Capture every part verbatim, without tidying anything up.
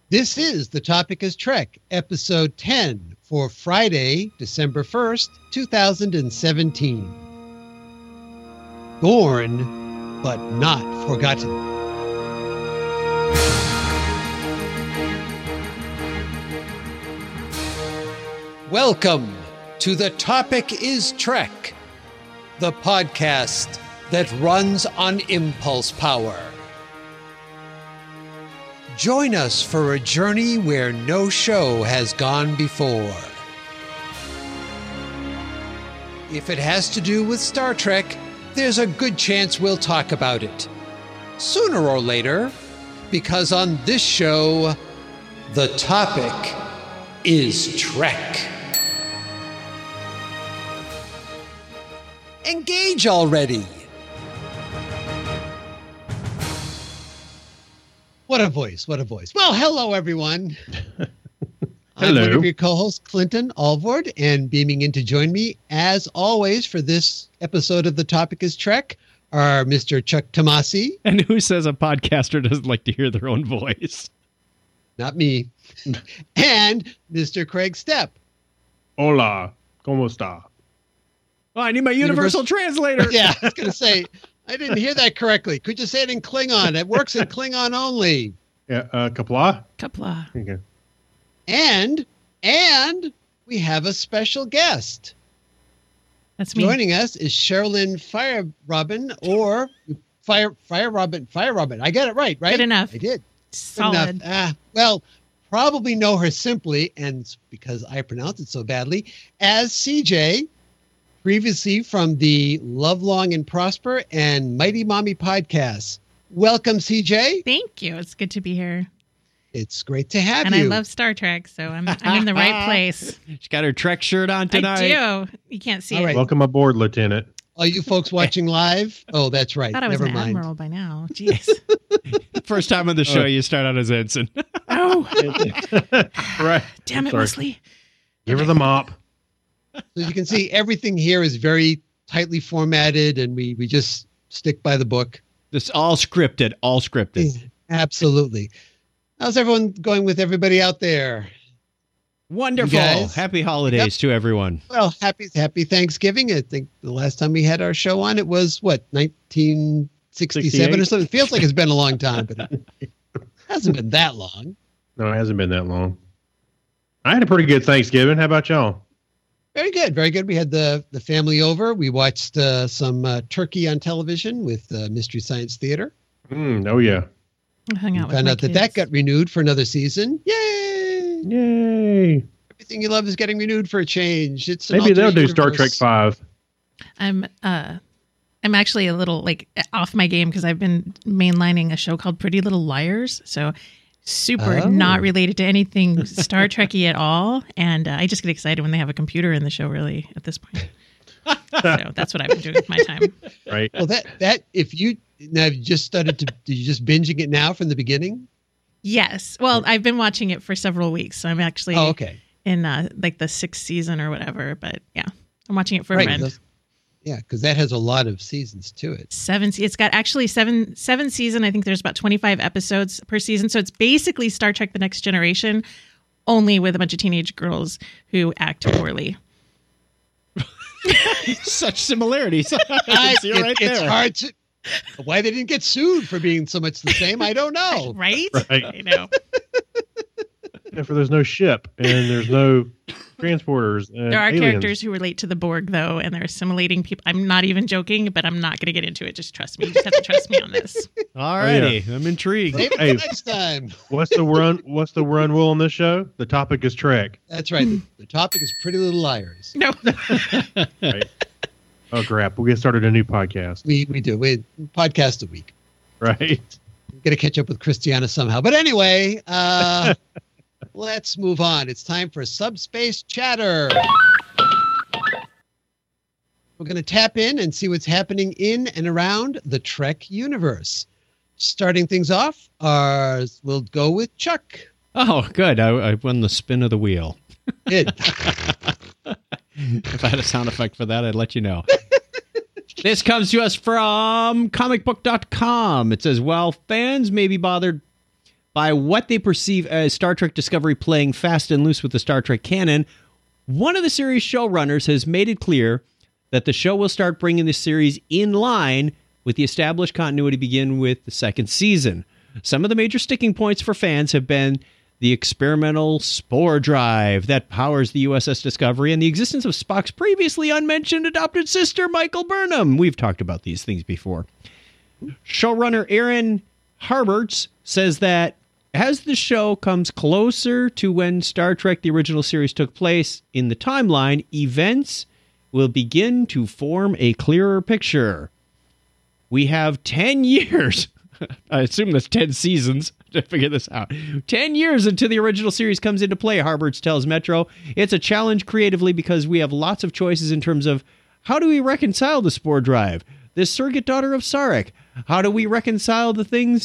This is The Topic is Trek, episode ten for Friday, December first, two thousand seventeen. Born, but not forgotten. Welcome to The Topic is Trek, the podcast that runs on impulse power. Join us for a journey where no show has gone before. If it has to do with Star Trek, there's a good chance we'll talk about it. Sooner or later, because on this show, the topic is Trek. Engage already! What a voice, what a voice. Well, hello, everyone. I'm Hello. one of your co-hosts, Clinton Alvord, and beaming in to join me, as always, for this episode of The Topic is Trek, are Mister Chuck Tomasi. And who says a podcaster doesn't like to hear their own voice? Not me. And Mister Craig Stepp. Hola, ¿cómo está? Oh, I need my universal, Universal- translator. Yeah, I was going to say, I didn't hear that correctly. Could you say it in Klingon? It works in Klingon only. Yeah, uh, Kapla? Kapla. Okay. And, and we have a special guest. That's me. Joining us is Sherilyn Fire Robin, or Fire Fire Robin Fire Robin. I got it right, right? Good enough. I did. Good Solid. enough. Ah, well, probably know her simply, and because I pronounce it so badly, as C J, previously from the Love Long and Prosper and Mighty Mommy podcasts. Welcome, C J. Thank you. It's good to be here. It's great to have And you. I love Star Trek, so I'm I'm in the right place. She got her Trek shirt on tonight. I do. You can't see All it. right. Welcome aboard, Lieutenant. All you folks watching live. Oh, that's right. I thought I was Never an mind. admiral by now. Jeez. First time on the show, Oh. you start out as ensign. Oh, Right. damn it, Sorry. Wesley. Give her the mop. So you can see everything here is very tightly formatted, and we, we just stick by the book. This all scripted, all scripted. Absolutely. How's everyone going with everybody out there? Wonderful. You guys? Happy holidays Yep. to everyone. Well, happy happy Thanksgiving. I think the last time we had our show on, it was, what, nineteen sixty-seven or something? It feels like it's been a long time, but it hasn't been that long. No, it hasn't been that long. I had a pretty good Thanksgiving. How about y'all? Very good, very good. We had the, the family over. We watched uh, some uh, turkey on television with uh, Mystery Science Theater. Mm, oh, yeah. I hung out with Found my out that kids. that got renewed for another season. Yay! Yay. Everything you love is getting renewed for a change. It's an Maybe they'll do alternate Star universe. Trek five. I'm uh, I'm actually a little like off my game because I've been mainlining a show called Pretty Little Liars. So super Oh. not related to anything Star Trekky at all. And uh, I just get excited when they have a computer in the show. Really, at this point. So that's what I've been doing with my time. Right. Well, that that if you now you just started to, did you just binging it now from the beginning? Yes. Well, I've been watching it for several weeks, so I'm actually Oh, okay. in uh, like the sixth season or whatever. But yeah, I'm watching it for a Right. friend. those- Yeah, because that has a lot of seasons to it. Seven. se- It's got actually seven seven season. I think there's about twenty-five episodes per season. So it's basically Star Trek: The Next Generation, only with a bunch of teenage girls who act poorly. Such similarities. I I, can see it it- right it's there. hard to. Why they didn't get sued for being so much the same, I don't know. Right? Right. I know. If there's no ship and there's no transporters. And There are aliens. characters who relate to the Borg, though, and they're assimilating people. I'm not even joking, but I'm not going to get into it. Just trust me. You just have to trust me on this. Alrighty. I'm intrigued. Save it Hey. for next time. What's the run? What's the run rule on this show? The topic is Trek. That's right. The, the topic is Pretty Little Liars. No. Right. Oh crap! We'll get started a new podcast. We we do. We podcast a week. Right. Got to catch up with Christiana somehow. But anyway, uh, let's move on. It's time for Subspace Chatter. We're going to tap in and see what's happening in and around the Trek universe. Starting things off, uh, we'll go with Chuck. Oh, good. I, I won the spin of the wheel. Did. If I had a sound effect for that, I'd let you know. This comes to us from comic book dot com. It says, while fans may be bothered by what they perceive as Star Trek Discovery playing fast and loose with the Star Trek canon, one of the series showrunners has made it clear that the show will start bringing the series in line with the established continuity begin with the second season. Some of the major sticking points for fans have been the experimental spore drive that powers the U S S Discovery and the existence of Spock's previously unmentioned adopted sister, Michael Burnham. We've talked about these things before. Showrunner Aaron Harberts says that as the show comes closer to when Star Trek the original series took place in the timeline, events will begin to form a clearer picture. We have ten years, I assume that's ten seasons, to figure this out. ten years until the original series comes into play, Harberts tells Metro. It's a challenge creatively because we have lots of choices in terms of how do we reconcile the spore drive, this surrogate daughter of Sarek? How do we reconcile the things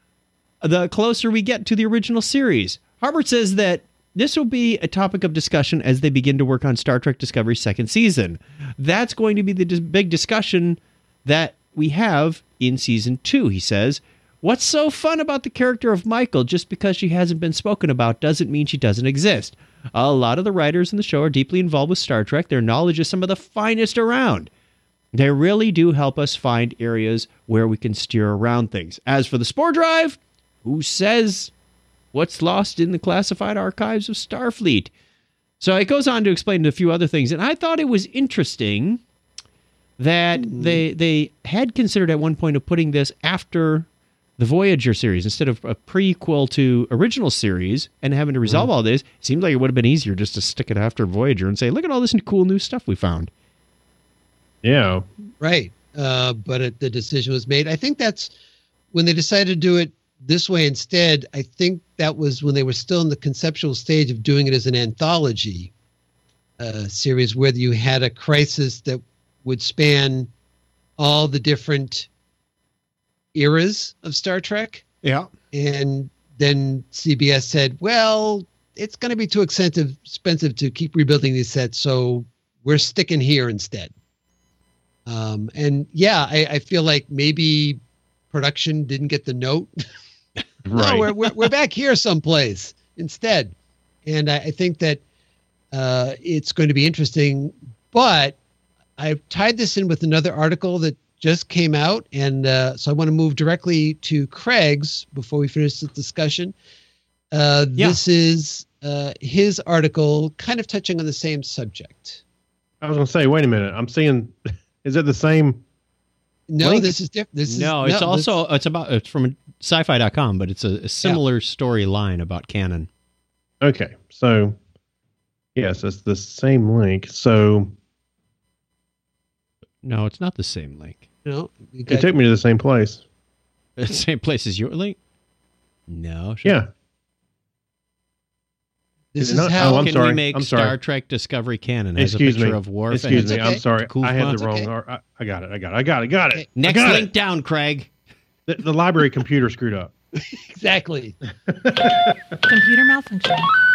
the closer we get to the original series? Harbert says that this will be a topic of discussion as they begin to work on Star Trek Discovery's second season. That's going to be the dis- big discussion that we have in season two, he says. What's so fun about the character of Michael? Just because she hasn't been spoken about doesn't mean she doesn't exist. A lot of the writers in the show are deeply involved with Star Trek. Their knowledge is some of the finest around. They really do help us find areas where we can steer around things. As for the spore drive, who says what's lost in the classified archives of Starfleet? So it goes on to explain a few other things. And I thought it was interesting that mm. they they had considered at one point of putting this after the Voyager series instead of a prequel to original series and having to resolve mm. all this. It seems like it would have been easier just to stick it after Voyager and say, look at all this cool new stuff we found. Yeah. Right. Uh, but it, the decision was made. I think that's when they decided to do it this way instead. I think that was when they were still in the conceptual stage of doing it as an anthology uh, series where you had a crisis that would span all the different eras of Star Trek. Yeah. And then C B S said, well, it's going to be too expensive, expensive to keep rebuilding these sets, so we're sticking here instead. Um, and yeah, I, I feel like maybe production didn't get the note. Right. No, we're, we're, we're back here someplace instead. And I, I think that uh, it's going to be interesting, but I've tied this in with another article that just came out. And uh, so I want to move directly to Craig's before we finish this discussion. Uh, Yeah. This is uh, his article kind of touching on the same subject. I was going to say, wait a minute. I'm seeing, is it the same? No, Link? this is different. This is No, it's no, also, this- it's about, it's from sci-fi dot com, but it's a, a similar storyline about canon. Okay. So, yes, it's the same link. So No, it's not the same link. no, you it got- took me to the same place. The same place as your link? No. Sure. Yeah. this Is is it not? how Oh, I'm Can sorry. we make I'm sorry. Star Trek Discovery canon as Excuse a picture me. of Worf? Excuse It's me. okay. I'm sorry. Cool I had font. the wrong. Okay. I, I got it. I got it. I got it. I got it. I Next got link it. down, Craig. The, the library computer screwed up. exactly. Computer malfunction.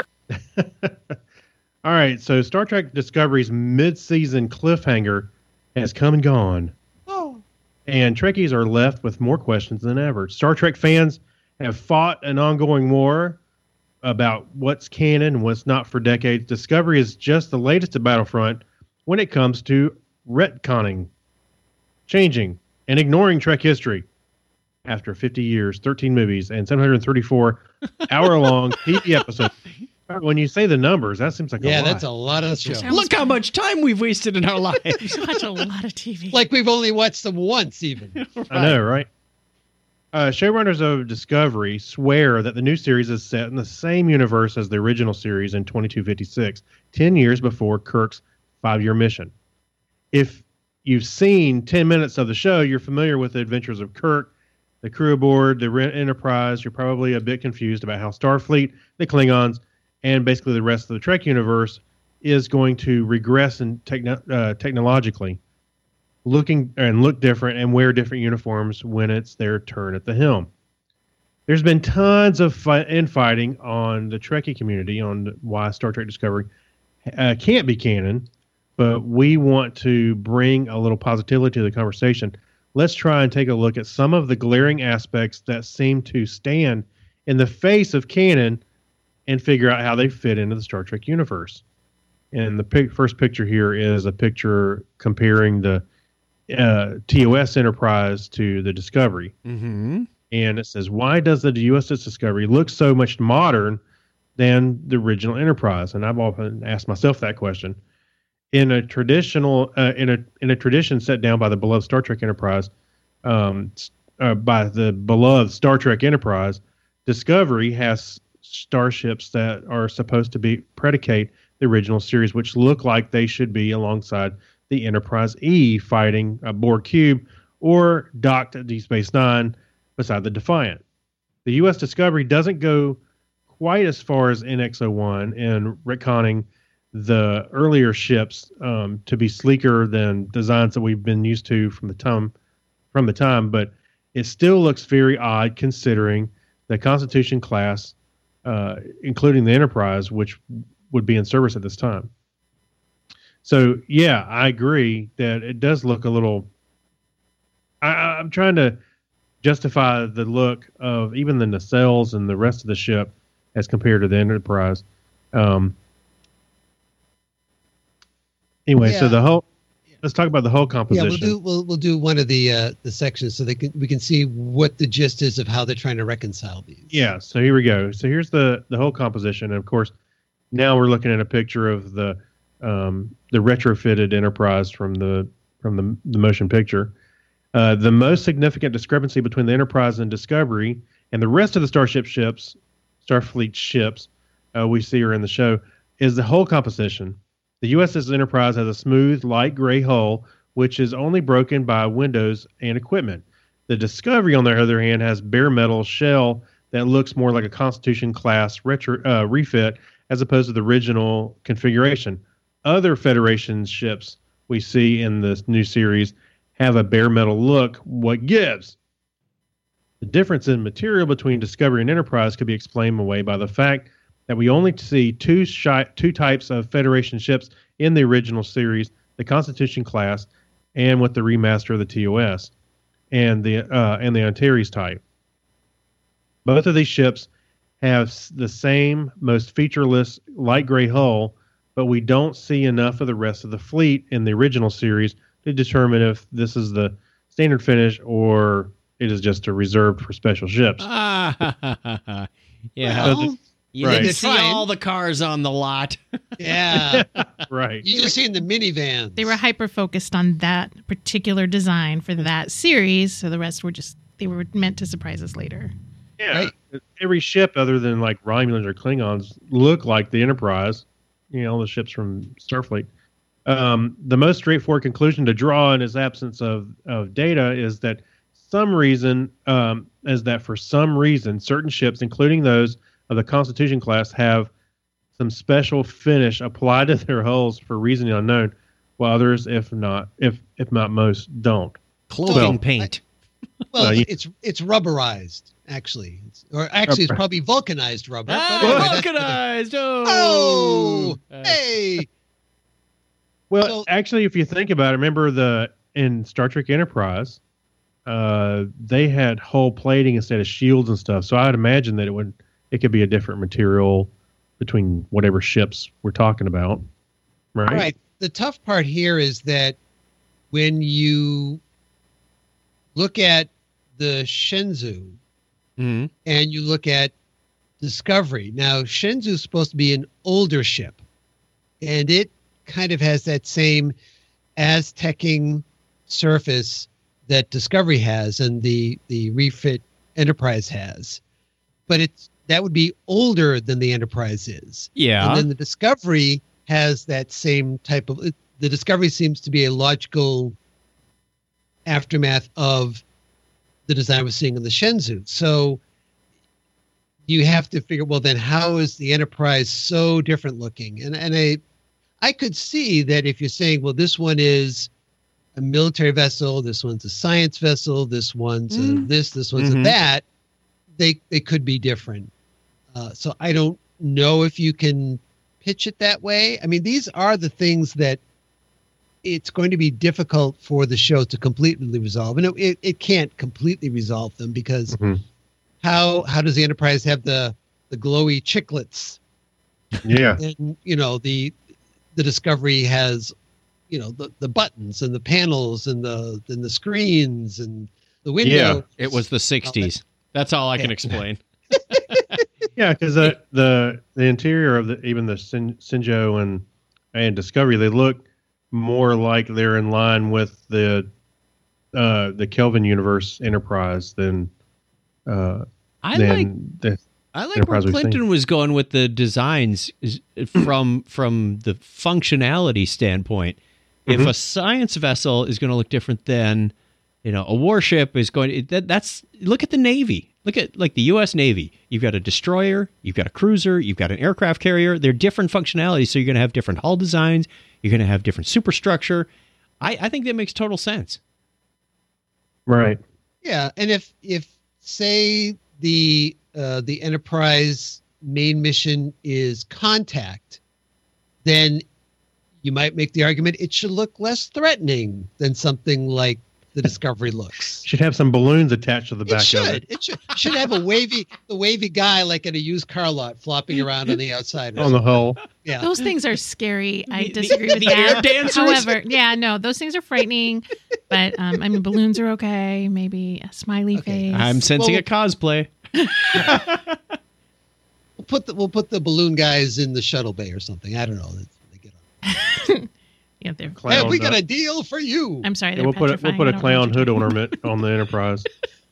All right. So Star Trek Discovery's mid-season cliffhanger has come and gone. Oh, And Trekkies are left with more questions than ever. Star Trek fans have fought an ongoing war about what's canon and what's not for decades. Discovery is just the latest to Battlefront when it comes to retconning, changing, and ignoring Trek history. After fifty years, thirteen movies, and seven hundred thirty-four hour-long T V episodes. When you say the numbers, that seems like a yeah, lot. that's a lot of show. Sounds Look how much time we've wasted in our lives. We watch a lot of T V. Like we've only watched them once, even. I know, right? Uh, showrunners of Discovery swear that the new series is set in the same universe as the original series in twenty-two fifty-six, ten years before Kirk's five-year mission. If you've seen ten minutes of the show, you're familiar with the adventures of Kirk, the crew aboard the Enterprise. You're probably a bit confused about how Starfleet, the Klingons, and basically the rest of the Trek universe is going to regress in techno- uh, technologically, looking and look different and wear different uniforms when it's their turn at the helm. There's been tons of fi- infighting on the Trekkie community on why Star Trek Discovery uh, can't be canon, but we want to bring a little positivity to the conversation. Let's try and take a look at some of the glaring aspects that seem to stand in the face of canon and figure out how they fit into the Star Trek universe. And the pic- first picture here is a picture comparing the uh, T O S Enterprise to the Discovery. Mm-hmm. And it says, why does the U S S Discovery look so much modern than the original Enterprise? And I've often asked myself that question. In a traditional, uh, in a in a tradition set down by the beloved Star Trek Enterprise, um, uh, by the beloved Star Trek Enterprise, Discovery has starships that are supposed to be predicate the original series, which look like they should be alongside the Enterprise E fighting a Borg cube or docked at Deep Space Nine beside the Defiant. The U S Discovery doesn't go quite as far as N X oh one in retconning the earlier ships um, to be sleeker than designs that we've been used to from the time, from the time, but it still looks very odd considering the Constitution class, uh, including the Enterprise, which would be in service at this time. So, yeah, I agree that it does look a little... I, I'm trying to justify the look of even the nacelles and the rest of the ship as compared to the Enterprise. Um, anyway, Yeah. so the whole... Let's talk about the whole composition. Yeah, we'll do we'll we'll do one of the uh, the sections so they can we can see what the gist is of how they're trying to reconcile these. Yeah, so here we go. So here's the the whole composition, and of course, now we're looking at a picture of the um, the retrofitted Enterprise from the from the, the motion picture. Uh, the most significant discrepancy between the Enterprise and Discovery and the rest of the Starship ships, Starfleet ships, uh, we see her in the show, is the whole composition. The U S S Enterprise has a smooth, light gray hull, which is only broken by windows and equipment. The Discovery, on the other hand, has bare metal shell that looks more like a Constitution-class retro, uh, refit as opposed to the original configuration. Other Federation ships we see in this new series have a bare metal look. What gives? The difference in material between Discovery and Enterprise could be explained away by the fact that we only see two shi- two types of Federation ships in the original series, the Constitution class and with the remaster of the T O S and the uh, and the Antares type. Both of these ships have the same, most featureless light gray hull, but we don't see enough of the rest of the fleet in the original series to determine if this is the standard finish or it is just a reserved for special ships. Ah, yeah. Well, you right. didn't They're see trying. all the cars on the lot. yeah. Right. You just seen the minivans. They were hyper focused on that particular design for that series, so the rest were just they were meant to surprise us later. Yeah. Right. Every ship other than like Romulans or Klingons look like the Enterprise, you know, the ships from Starfleet. Um, the most straightforward conclusion to draw in his absence of, of data is that some reason um, is that for some reason certain ships, including those of the Constitution class, have some special finish applied to their hulls for reason unknown, while others, if not if if not most, don't. Clothing Well, paint. well, Uh, you- it's it's rubberized actually, it's, or actually it's Uh, probably vulcanized rubber. Ah, but anyway, that's- vulcanized. Oh, Oh. hey. Well, So- actually, if you think about it, remember the in Star Trek Enterprise, uh, they had hull plating instead of shields and stuff. So I'd imagine that it would it could be a different material between whatever ships we're talking about, right? Right. The tough part here is that when you look at the Shenzhou Mhm. and you look at Discovery, now Shenzhou is supposed to be an older ship, and it kind of has that same Aztecing surface that Discovery has and the the refit Enterprise has, but it's that would be older than the Enterprise is. Yeah. And then the Discovery has that same type of. The Discovery seems to be a logical aftermath of the design we're seeing in the Shenzhou. So you have to figure, well, then how is the Enterprise so different looking? And and I, I could see that if you're saying, well, this one is a military vessel, this one's a science vessel, this one's a Mm. this, this one's Mhm. a that, they they could be different. Uh, so I don't know if you can pitch it that way. I mean, these are the things that it's going to be difficult for the show to completely resolve. And it, it, it can't completely resolve them because Mhm. how how does the Enterprise have the the glowy chiclets? Yeah. And you know the the Discovery has, you know, the, the buttons and the panels and the and the screens and the window. It was the sixties. That's all I can explain. Yeah, because the, the the interior of the even the Sin, Sinjo and and Discovery, they look more like they're in line with the uh, the Kelvin universe Enterprise than uh, I than like the I like Enterprise where we've Clinton seen. was going with the designs is- from from the functionality standpoint. If Mhm. a science vessel is going to look different than, you know, a warship is going to, that, that's, look at the Navy. Look at like the U S Navy. You've got a destroyer, you've got a cruiser, you've got an aircraft carrier. They're different functionalities. So you're going to have different hull designs. You're going to have different superstructure. I, I think that makes total sense. right. Yeah, and if if say the uh, the Enterprise main mission is contact, then you might make the argument it should look less threatening than something like the Discovery looks. Should have some balloons attached to the It back of should. it It should. It should have a wavy, the wavy guy like at a used car lot flopping around on the outside. on the hull. Yeah. Those things are scary. I The- disagree the with air that. dancers? However, yeah, no, those things are frightening. But um, I mean, balloons are okay. Maybe a smiley Okay. face. I'm sensing Well- a cosplay. We'll put the we'll put the balloon guys in the shuttle bay or something. I don't know. That's what they get on. yeah, they're. Hey, Clown we got duck. a deal for you. I'm sorry. Yeah, They're we'll put a, we'll petrifying. put I a don't know clown what you're hood talking ornament on the Enterprise.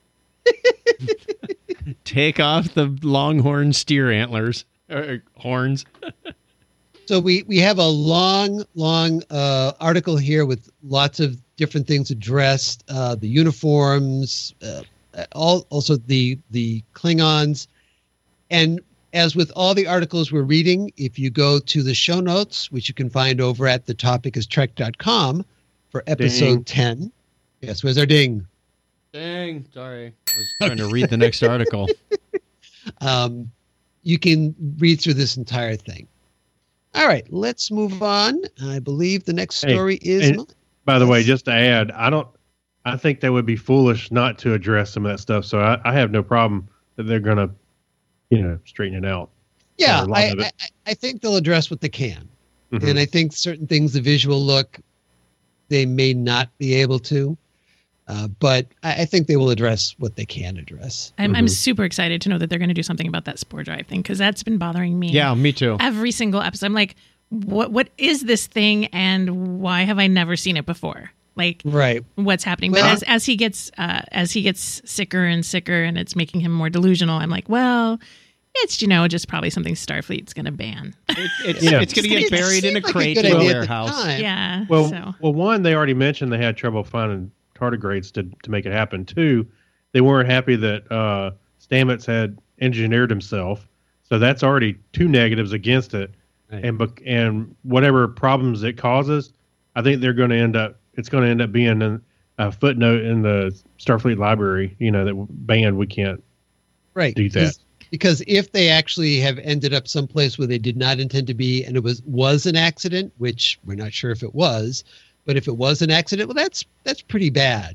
Take off the longhorn steer antlers, uh, horns. So we we have a long, long uh, article here with lots of different things addressed: uh, the uniforms, uh, all also the the Klingons, and as with all the articles we're reading, if you go to the show notes, which you can find over at the topic is trek dot com for episode Ding. ten. Yes, where's our ding? Dang, sorry. I was trying to read the next article. Um, you can read through this entire thing. All right, let's move on. I believe the next Hey, story is and- mine. By the way, Yes. just to add, I don't. I think they would be foolish not to address some of that stuff. So I, I have no problem that they're going to, you know, straighten it out. Yeah, a lot I, of it. I, I think they'll address what they can. Mhm. And I think certain things, the visual look, they may not be able to. Uh, but I, I think they will address what they can address. I'm, I'm Mhm. super excited to know that they're going to do something about that spore drive thing because that's been bothering me. Yeah, me too. Every single episode, I'm like, what? What is this thing, and why have I never seen it before? Like, Right. what's happening? Well- but as as he gets uh, as he gets sicker and sicker, and it's making him more delusional, I'm like, well, it's you know just probably something Starfleet's going to ban. It, it's Yeah. it's going to get It buried in a seemed like crate good in a idea at the warehouse. time. yeah. Well, so well, one, they already mentioned they had trouble finding tardigrades to to make it happen. Two, they weren't happy that uh, Stamets had engineered himself, so that's already two negatives against it. Right. And bec- and whatever problems it causes, I think they're going to end up. It's going to end up being an, a footnote in the Starfleet library. You know that banned. We can't. Right. Do that. Because- Because if they actually have ended up someplace where they did not intend to be, and it was was an accident, which we're not sure if it was, but if it was an accident, well, that's that's pretty bad.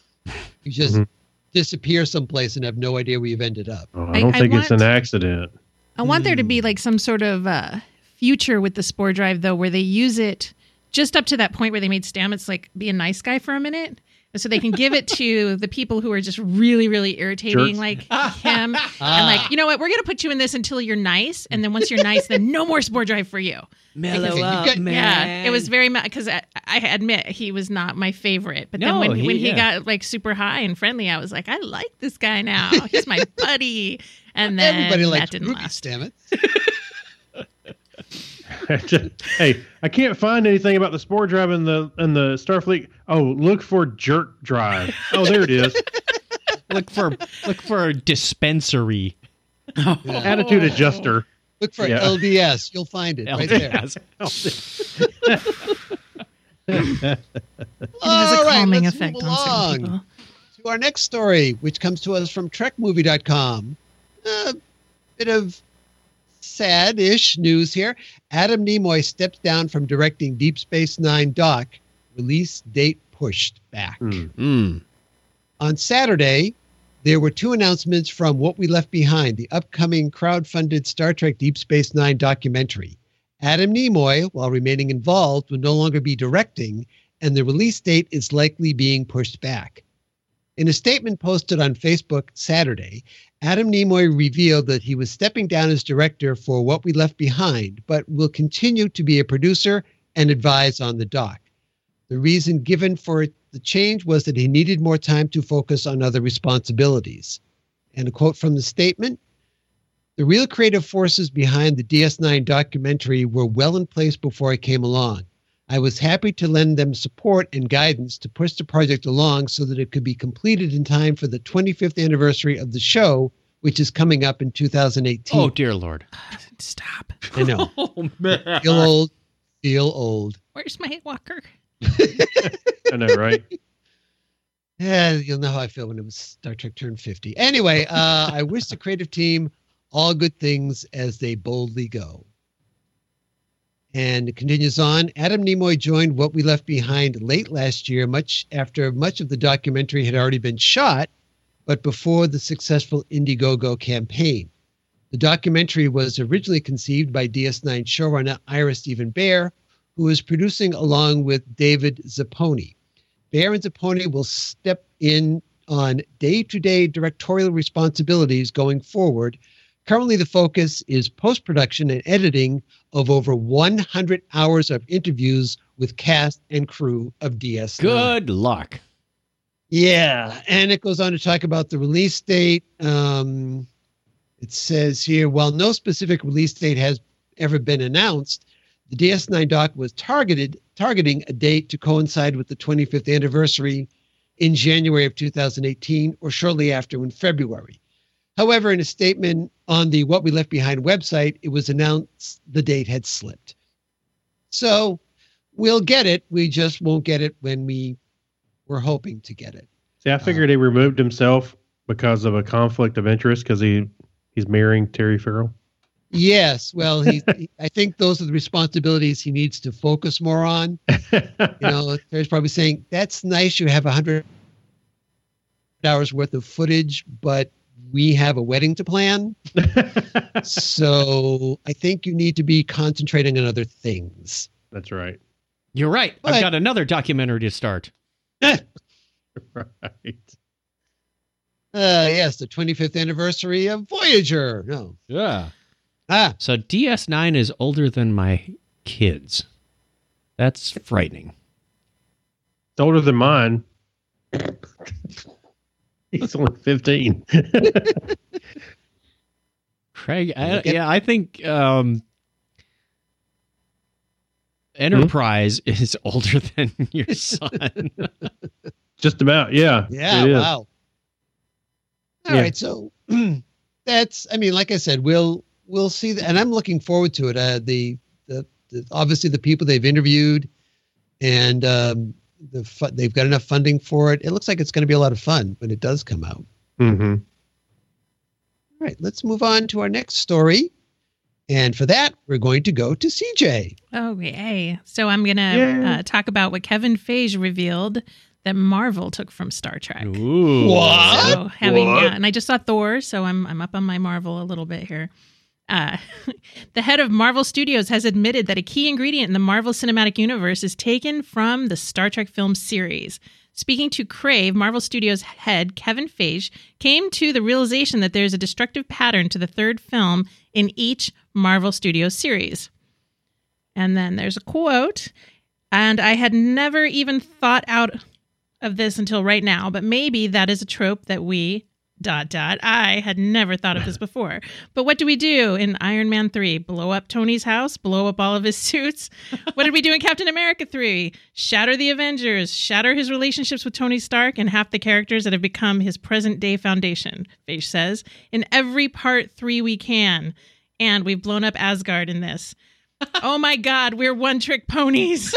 You just Mhm. disappear someplace and have no idea where you've ended up. Oh, I- I don't I think it's want- an accident. I want there to Hmm. be like some sort of uh, future with the spore drive, though, where they use it just up to that point where they made Stamets like be a nice guy for a minute. And so they can give it to the people who are just really, really irritating, Jerks. like him. Ah. And like, you know what? We're going to put you in this until you're nice. And then once you're nice, then no more spore drive for you. Mellow Okay, you've up, got- man. Yeah, it was very much because I, I admit he was not my favorite. But then No, when he- when he yeah. got like super high and friendly, I was like, I like this guy now. He's my buddy. And then Everybody that likes didn't Ruby last. Stamets. Hey, I can't find anything about the spore drive in the in the Starfleet. Oh, look for jerk drive. Oh, there it is. Look for look for a dispensary. Yeah. Attitude adjuster. Look for Yeah. L D S. You'll find it right there. Yes. It has All a right, calming let's effect move on certain along people. to our next story, which comes to us from trek movie dot com. A bit of sad-ish news here. Adam Nimoy steps down from directing Deep Space Nine Doc. Release date pushed back. Hmm. Mm. On Saturday, there were two announcements from What We Left Behind, the upcoming crowd-funded Star Trek Deep Space Nine documentary. Adam Nimoy, while remaining involved, will no longer be directing, and the release date is likely being pushed back. In a statement posted on Facebook Saturday, Adam Nimoy revealed that he was stepping down as director for What We Left Behind, but will continue to be a producer and advise on the doc. The reason given for the change was that he needed more time to focus on other responsibilities. And a quote from the statement, "The real creative forces behind the D S nine documentary were well in place before I came along. I was happy to lend them support and guidance to push the project along so that it could be completed in time for the twenty-fifth anniversary of the show, which is coming up in two thousand eighteen. Oh, dear Lord. Stop. I know. Oh, man. Feel old. Feel old. Where's my walker? I know, right? Yeah, you'll know how I feel when it was Star Trek turned fifty. Anyway, uh, I wish the creative team all good things as they boldly go." And it continues on. Adam Nimoy joined What We Left Behind late last year, much after much of the documentary had already been shot, but before the successful Indiegogo campaign. The documentary was originally conceived by D S nine showrunner Ira Steven Behr, who is producing along with David Zapponi. Behr and Zapponi will step in on day-to-day directorial responsibilities going forward. Currently, the focus is post-production and editing of over one hundred hours of interviews with cast and crew of D S nine. Good luck. Yeah, and it goes on to talk about the release date. Um, it says here, while no specific release date has ever been announced, the D S nine doc was targeted targeting a date to coincide with the twenty-fifth anniversary in January of two thousand eighteen or shortly after in February. However, in a statement on the What We Left Behind website, it was announced the date had slipped. So we'll get it. We just won't get it when we were hoping to get it. See, I figured he removed himself because of a conflict of interest because he, he's marrying Terry Farrell. Yes. Well, he, he, I think those are the responsibilities he needs to focus more on. You know, Terry's probably saying, that's nice. You have one hundred hours worth of footage, but we have a wedding to plan. So I think you need to be concentrating on other things. That's right. You're right. But- I've got another documentary to start. Right. Uh, yes, the twenty-fifth anniversary of Voyager. No. Yeah. Ah, So D S nine is older than my kids. That's frightening. It's older than mine. He's only fifteen. Craig, I, yeah, I think um, Enterprise hmm? is older than your son. Just about, yeah. yeah, wow. All Yeah. right, so that's, I mean, like I said, we'll we'll see, the, and I'm looking forward to it. Uh, the, the the obviously the people they've interviewed, and um, the fu- they've got enough funding for it. It looks like it's going to be a lot of fun when it does come out. Mm-hmm. All right, let's move on to our next story. And for that, we're going to go to C J. Oh, yay. So I'm going to Yeah. uh, talk about what Kevin Feige revealed that Marvel took from Star Trek. Ooh. What? So having, What? yeah, and I just saw Thor, so I'm I'm up on my Marvel a little bit here. Uh, the head of Marvel Studios has admitted that a key ingredient in the Marvel Cinematic Universe is taken from the Star Trek film series. Speaking to Crave, Marvel Studios head Kevin Feige came to the realization that there's a destructive pattern to the third film in each Marvel Studios series. And then there's a quote, and I had never even thought out of this until right now, but maybe that is a trope that we dot dot I had never thought of this before. But what do we do in Iron Man three? Blow up Tony's house? Blow up all of his suits? What did we do in Captain America three? Shatter the Avengers, shatter his relationships with Tony Stark and half the characters that have become his present day foundation, Feige says. In every part three we can. And we've blown up Asgard in this. Oh my God, we're one trick ponies.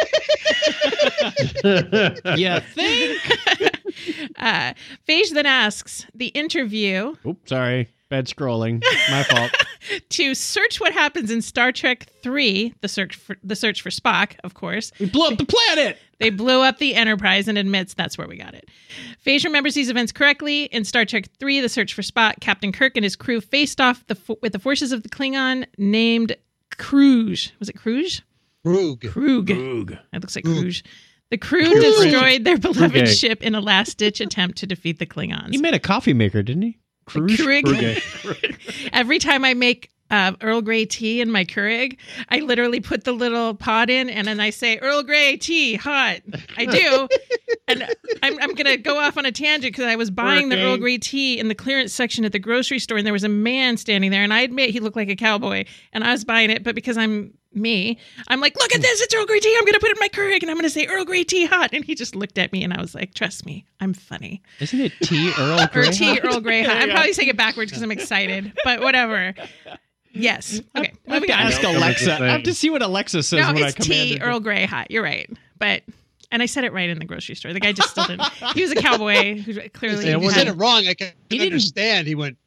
You think? uh, Feige then asks, the interview. Oops, sorry. Bad scrolling. My fault. To search what happens in Star Trek three, the search for the search for Spock, of course. We blew up the planet. They blew up the Enterprise and admits that's where we got it. Phage remembers these events correctly. In Star Trek three, The Search for Spock, Captain Kirk and his crew faced off the fo- with the forces of the Klingon named Kruge. Was it Kruge? Krug. Krug. Krug. It looks like Krug. Kruge. The crew destroyed their beloved Krug. ship in a last-ditch attempt to defeat the Klingons. He made a coffee maker, didn't he? Kruge? Keurig. Every time I make uh, Earl Grey tea in my Keurig, I literally put the little pod in and then I say, Earl Grey tea, hot. I do. And I'm, I'm going to go off on a tangent because I was buying the Earl Grey tea in the clearance section at the grocery store and there was a man standing there and I admit he looked like a cowboy and I was buying it, but because I'm me, I'm like, look at this, it's Earl Grey tea. I'm going to put it in my Keurig and I'm going to say Earl Grey tea hot. And he just looked at me and I was like, trust me, I'm funny. Isn't it tea Earl Or Grey? tea Earl Grey hot. I'm probably saying it backwards because I'm excited, but whatever. Yes. Okay. I have Moving to on. ask I know. Alexa. It's the I have to see what Alexa says No, when I it's command tea it. Earl Grey hot. You're right. But, and I said it right in the grocery store. The guy just still didn't. He was a cowboy who clearly. Yeah, If you what said is- it wrong, I can He didn't- understand. He went,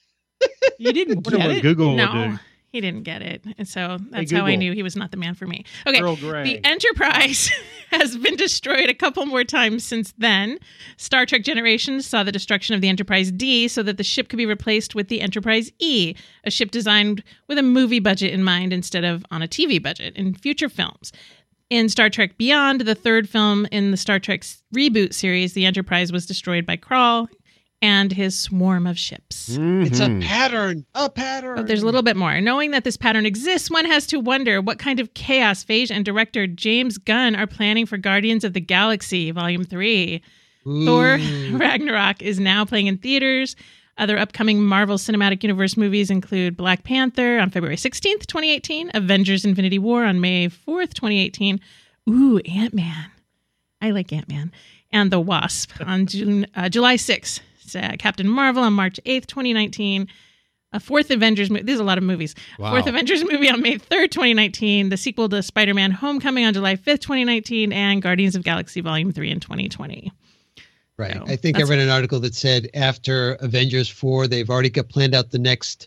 You didn't I wonder get what it? Google will No, do. he didn't get it. And so that's how I Google. knew he was not the man for me. Okay. Earl Grey. The Enterprise has been destroyed a couple more times since then. Star Trek Generations saw the destruction of the Enterprise D so that the ship could be replaced with the Enterprise E, a ship designed with a movie budget in mind instead of on a T V budget in future films. In Star Trek Beyond, the third film in the Star Trek reboot series, the Enterprise was destroyed by Krall and his swarm of ships. it's a Mhm. pattern, a pattern. But there's a little bit more. Knowing that this pattern exists, one has to wonder what kind of chaos Phage and director James Gunn are planning for Guardians of the Galaxy Volume three. Ooh. Thor Ragnarok is now playing in theaters. Other upcoming Marvel Cinematic Universe movies include Black Panther on February sixteenth, twenty eighteen, Avengers Infinity War on May fourth, twenty eighteen. Ooh, Ant-Man. I like Ant-Man. And The Wasp on June, uh, July sixth. Uh, Captain Marvel on March eighth, twenty nineteen. A fourth Avengers movie. There's a lot of movies. Wow. Fourth Avengers movie on May third, twenty nineteen. The sequel to Spider-Man Homecoming on July fifth, twenty nineteen. And Guardians of Galaxy Volume three in twenty twenty. Right. So, I think I that's- read an article that said after Avengers four, they've already got planned out the next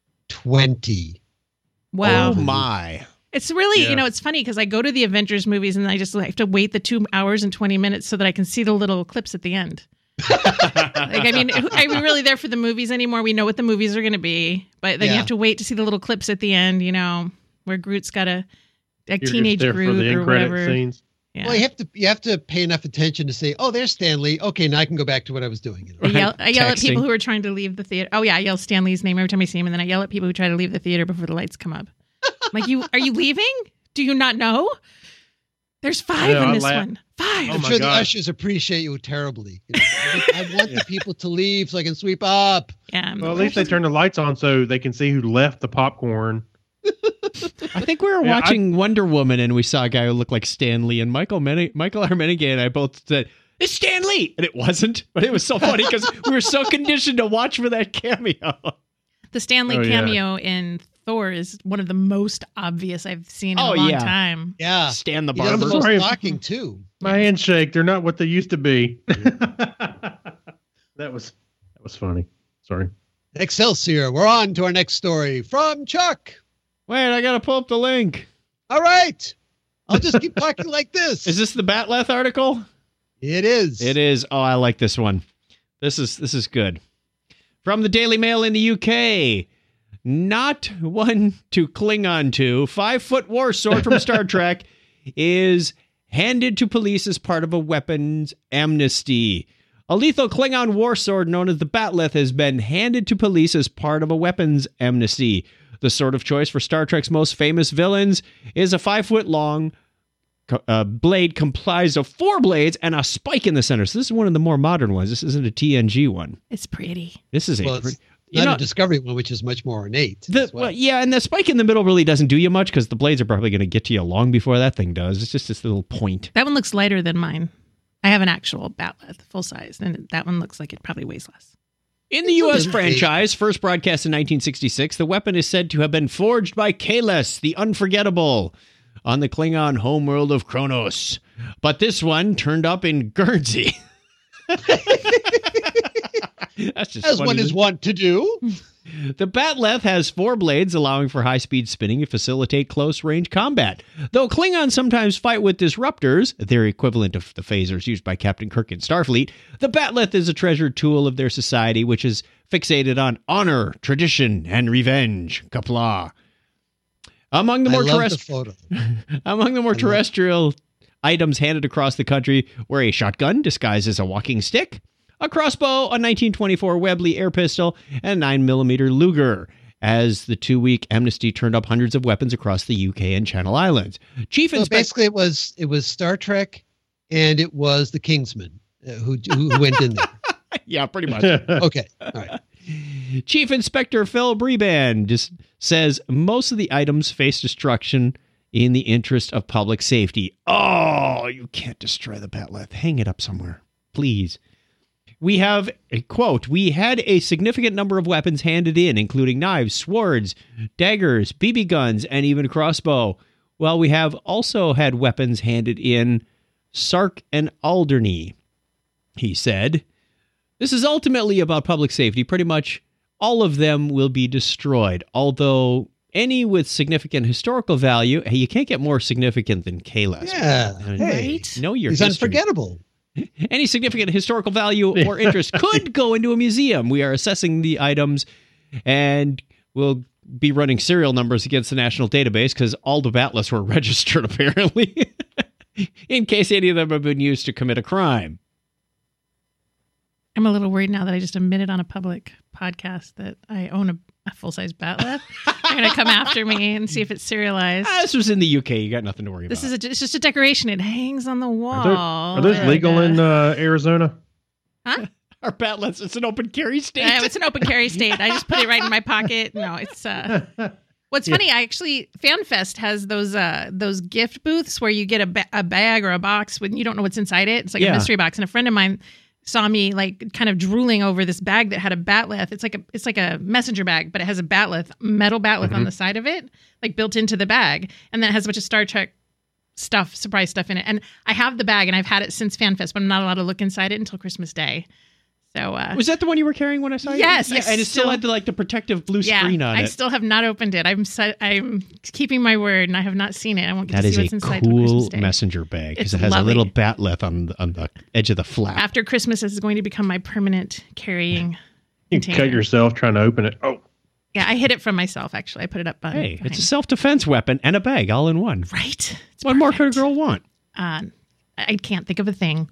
twenty. Wow. Oh, my. It's really, Yeah. you know, it's funny because I go to the Avengers movies and I just have to wait the two hours and twenty minutes so that I can see the little clips at the end. Like, I mean, are we really there for the movies anymore? We know what the movies are going to be, but then you Yeah. have to wait to see the little clips at the end, you know, where Groot's got a, like, You're teenage just there for Groot the or end credit whatever. scenes. Yeah. Well, you have to you have to pay enough attention to say, "Oh, there's Stanley." Okay, now I can go back to what I was doing. You know? I yell, I yell at Texting. people who are trying to leave the theater. Oh yeah, I yell Stanley's name every time I see him, and then I yell at people who try to leave the theater before the lights come up. I'm like, you are you leaving? Do you not know? There's five Yeah, in I this laugh. one. Five. Oh I'm my sure the God. ushers appreciate you terribly. You know, I, I want the people to leave so I can sweep up. Yeah. I'm the Well, at least they worst. turn the lights on so they can see who left the popcorn. I think we were Yeah, I- watching Wonder Woman and we saw a guy who looked like Stan Lee, and Michael Men- Michael Armenegay and I both said, "It's Stan Lee!" And it wasn't, but it was so funny because we were so conditioned to watch for that cameo. The Stanley Oh, yeah. cameo in Thor is one of the most obvious I've seen in Oh, a long yeah. time. Yeah, Stan the you know the barber. most Sorry. shocking too. My handshake, they're not what they used to be. that was that was funny. Sorry. Excelsior. We're on to our next story from Chuck. Wait, I gotta pull up the link. All right, I'll just keep talking like this. Is this the Batleth article? It is. It is. Oh, I like this one. This is this is good. From the Daily Mail in the U K. Not one to cling on to. Five-foot war sword from Star Trek is handed to police as part of a weapons amnesty. A lethal Klingon war sword known as the Batleth has been handed to police as part of a weapons amnesty. The sword of choice for Star Trek's most famous villains is a five-foot-long uh, blade comprised of four blades and a spike in the center. So this is one of the more modern ones. This isn't a T N G one. It's pretty. This is a Well, it's pretty, not you know, a Discovery one, which is much more ornate. the, as well. well, yeah, and the spike in the middle really doesn't do you much because the blades are probably going to get to you long before that thing does. It's just this little point. That one looks lighter than mine. I have an actual Batleth, full size, and that one looks like it probably weighs less. In the U S Okay. franchise, first broadcast in nineteen sixty-six, the weapon is said to have been forged by Kahless, the Unforgettable, on the Klingon homeworld of Kronos. But this one turned up in Guernsey. That's just As funny. one is wont to do. The Batleth has four blades, allowing for high-speed spinning to facilitate close-range combat. Though Klingons sometimes fight with disruptors, their equivalent of the phasers used by Captain Kirk in Starfleet, the Batleth is a treasured tool of their society, which is fixated on honor, tradition, and revenge. Qapla'. Among the more I love terrestrial, the photo. among the more I love- terrestrial items handed across the country were a shotgun disguised as a walking stick, a crossbow, a nineteen twenty-four Webley air pistol, and a nine millimeter Luger, as the two-week amnesty turned up hundreds of weapons across the U K and Channel Islands. Chief So Inspector... basically, it was it was Star Trek, and it was the Kingsman uh, who who went in there. yeah, pretty much. Okay, all right. Chief Inspector Phil Breban just says most of the items face destruction in the interest of public safety. Oh, you can't destroy the Batleth. Hang it up somewhere, please. We have a quote, we had a significant number of weapons handed in, including knives, swords, daggers, B B guns, and even a crossbow. Well, we have also had weapons handed in, Sark and Alderney, he said. This is ultimately about public safety. Pretty much all of them will be destroyed, although any with significant historical value, hey, you can't get more significant than Kahless. Yeah, I mean, hey, Right? Know your he's history. unforgettable. Any significant historical value or interest could go into a museum. We are assessing the items and we'll be running serial numbers against the national database because all the Batleths were registered, apparently, in case any of them have been used to commit a crime. I'm a little worried now that I just admitted on a public podcast that I own a, a full-size Batleth. They're going to come after me and see if it's serialized. Ah, this was in the U K. You got nothing to worry This about. is a, it's just a decoration. It hangs on the wall. Are, there- are those And, legal uh, in uh, Arizona? Huh? Our Batleths, it's an open carry state. Uh, it's an open carry state. I just put it right in my pocket. No, it's uh what's Yeah. funny, I actually FanFest has those uh those gift booths where you get a, ba- a bag or a box when you don't know what's inside it. It's like Yeah. a mystery box. And a friend of mine saw me like kind of drooling over this bag that had a Batleth. It's like a it's like a messenger bag, but it has a Batleth, metal Batleth on the side of it, like built into the bag, and then it has a bunch of Star Trek stuff, surprise stuff in it. And I have the bag and I've had it since FanFest, but I'm not allowed to look inside it until Christmas Day. So uh Was that the one you were carrying when I saw you? Yes, I Yeah, and it still still- had the, like the protective blue yeah, screen on I it. still have not opened it. I'm set, I'm keeping my word, and I have not seen it. I won't get That to is see a what's inside till cool Christmas Day. messenger bag because It's it has lovely. a little Batleth on the, on the edge of the flap. After Christmas, this is going to become my permanent carrying You container. cut yourself trying to open it. Oh, Yeah, I hid it from myself. Actually, I put it up behind. Hey, it's behind. a self-defense weapon and a bag all in one. right. It's What more could a perfect. girl want? Uh, I can't think of a thing.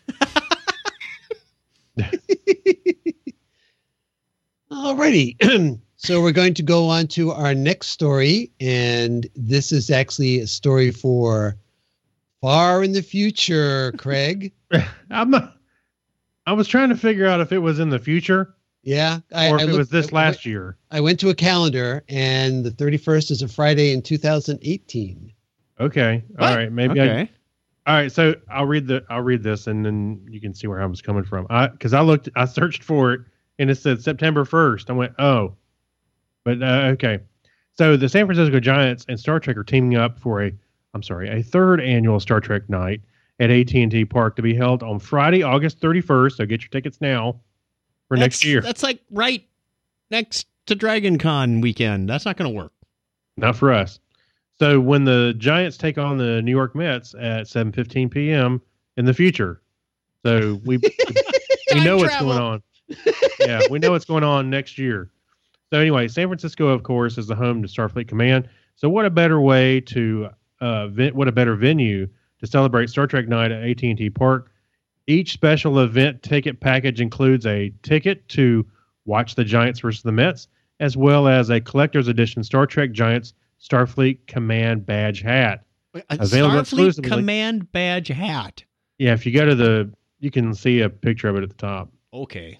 Alrighty. So we're going to go on to our next story, and this is actually a story for far in the future, Craig. I'm. I was trying to figure out if it was in the future Yeah, I, or if I it was looked- this I- last year. I went to a calendar, and the thirty-first is a Friday in two thousand eighteen. Okay, all What? right, maybe. I, Okay. all right, so I'll read the. I'll read this, and then you can see where I was coming from. I because I looked, I searched for it, and it said September first. I went, oh, but uh, okay. So the San Francisco Giants and Star Trek are teaming up for a. I'm sorry, a third annual Star Trek night at A T and T Park to be held on Friday, August thirty-first. So get your tickets now for next That's- year. That's like right next to Dragon Con weekend. That's not going to work. Not for us. So when the Giants take on the New York Mets at seven fifteen p.m. in the future. So we we Time know what's travel. going on. Yeah, we know what's going on next year. So anyway, San Francisco, of course, is the home to Starfleet Command. So what a better way to uh, ven- what a better venue to celebrate Star Trek Night at A T and T Park. Each special event ticket package includes a ticket to watch the Giants versus the Mets, as well as a collector's edition Star Trek Giants Starfleet Command badge hat. A Available Starfleet exclusively. Command badge hat. Yeah, if you go to the, you can see a picture of it at the top. Okay.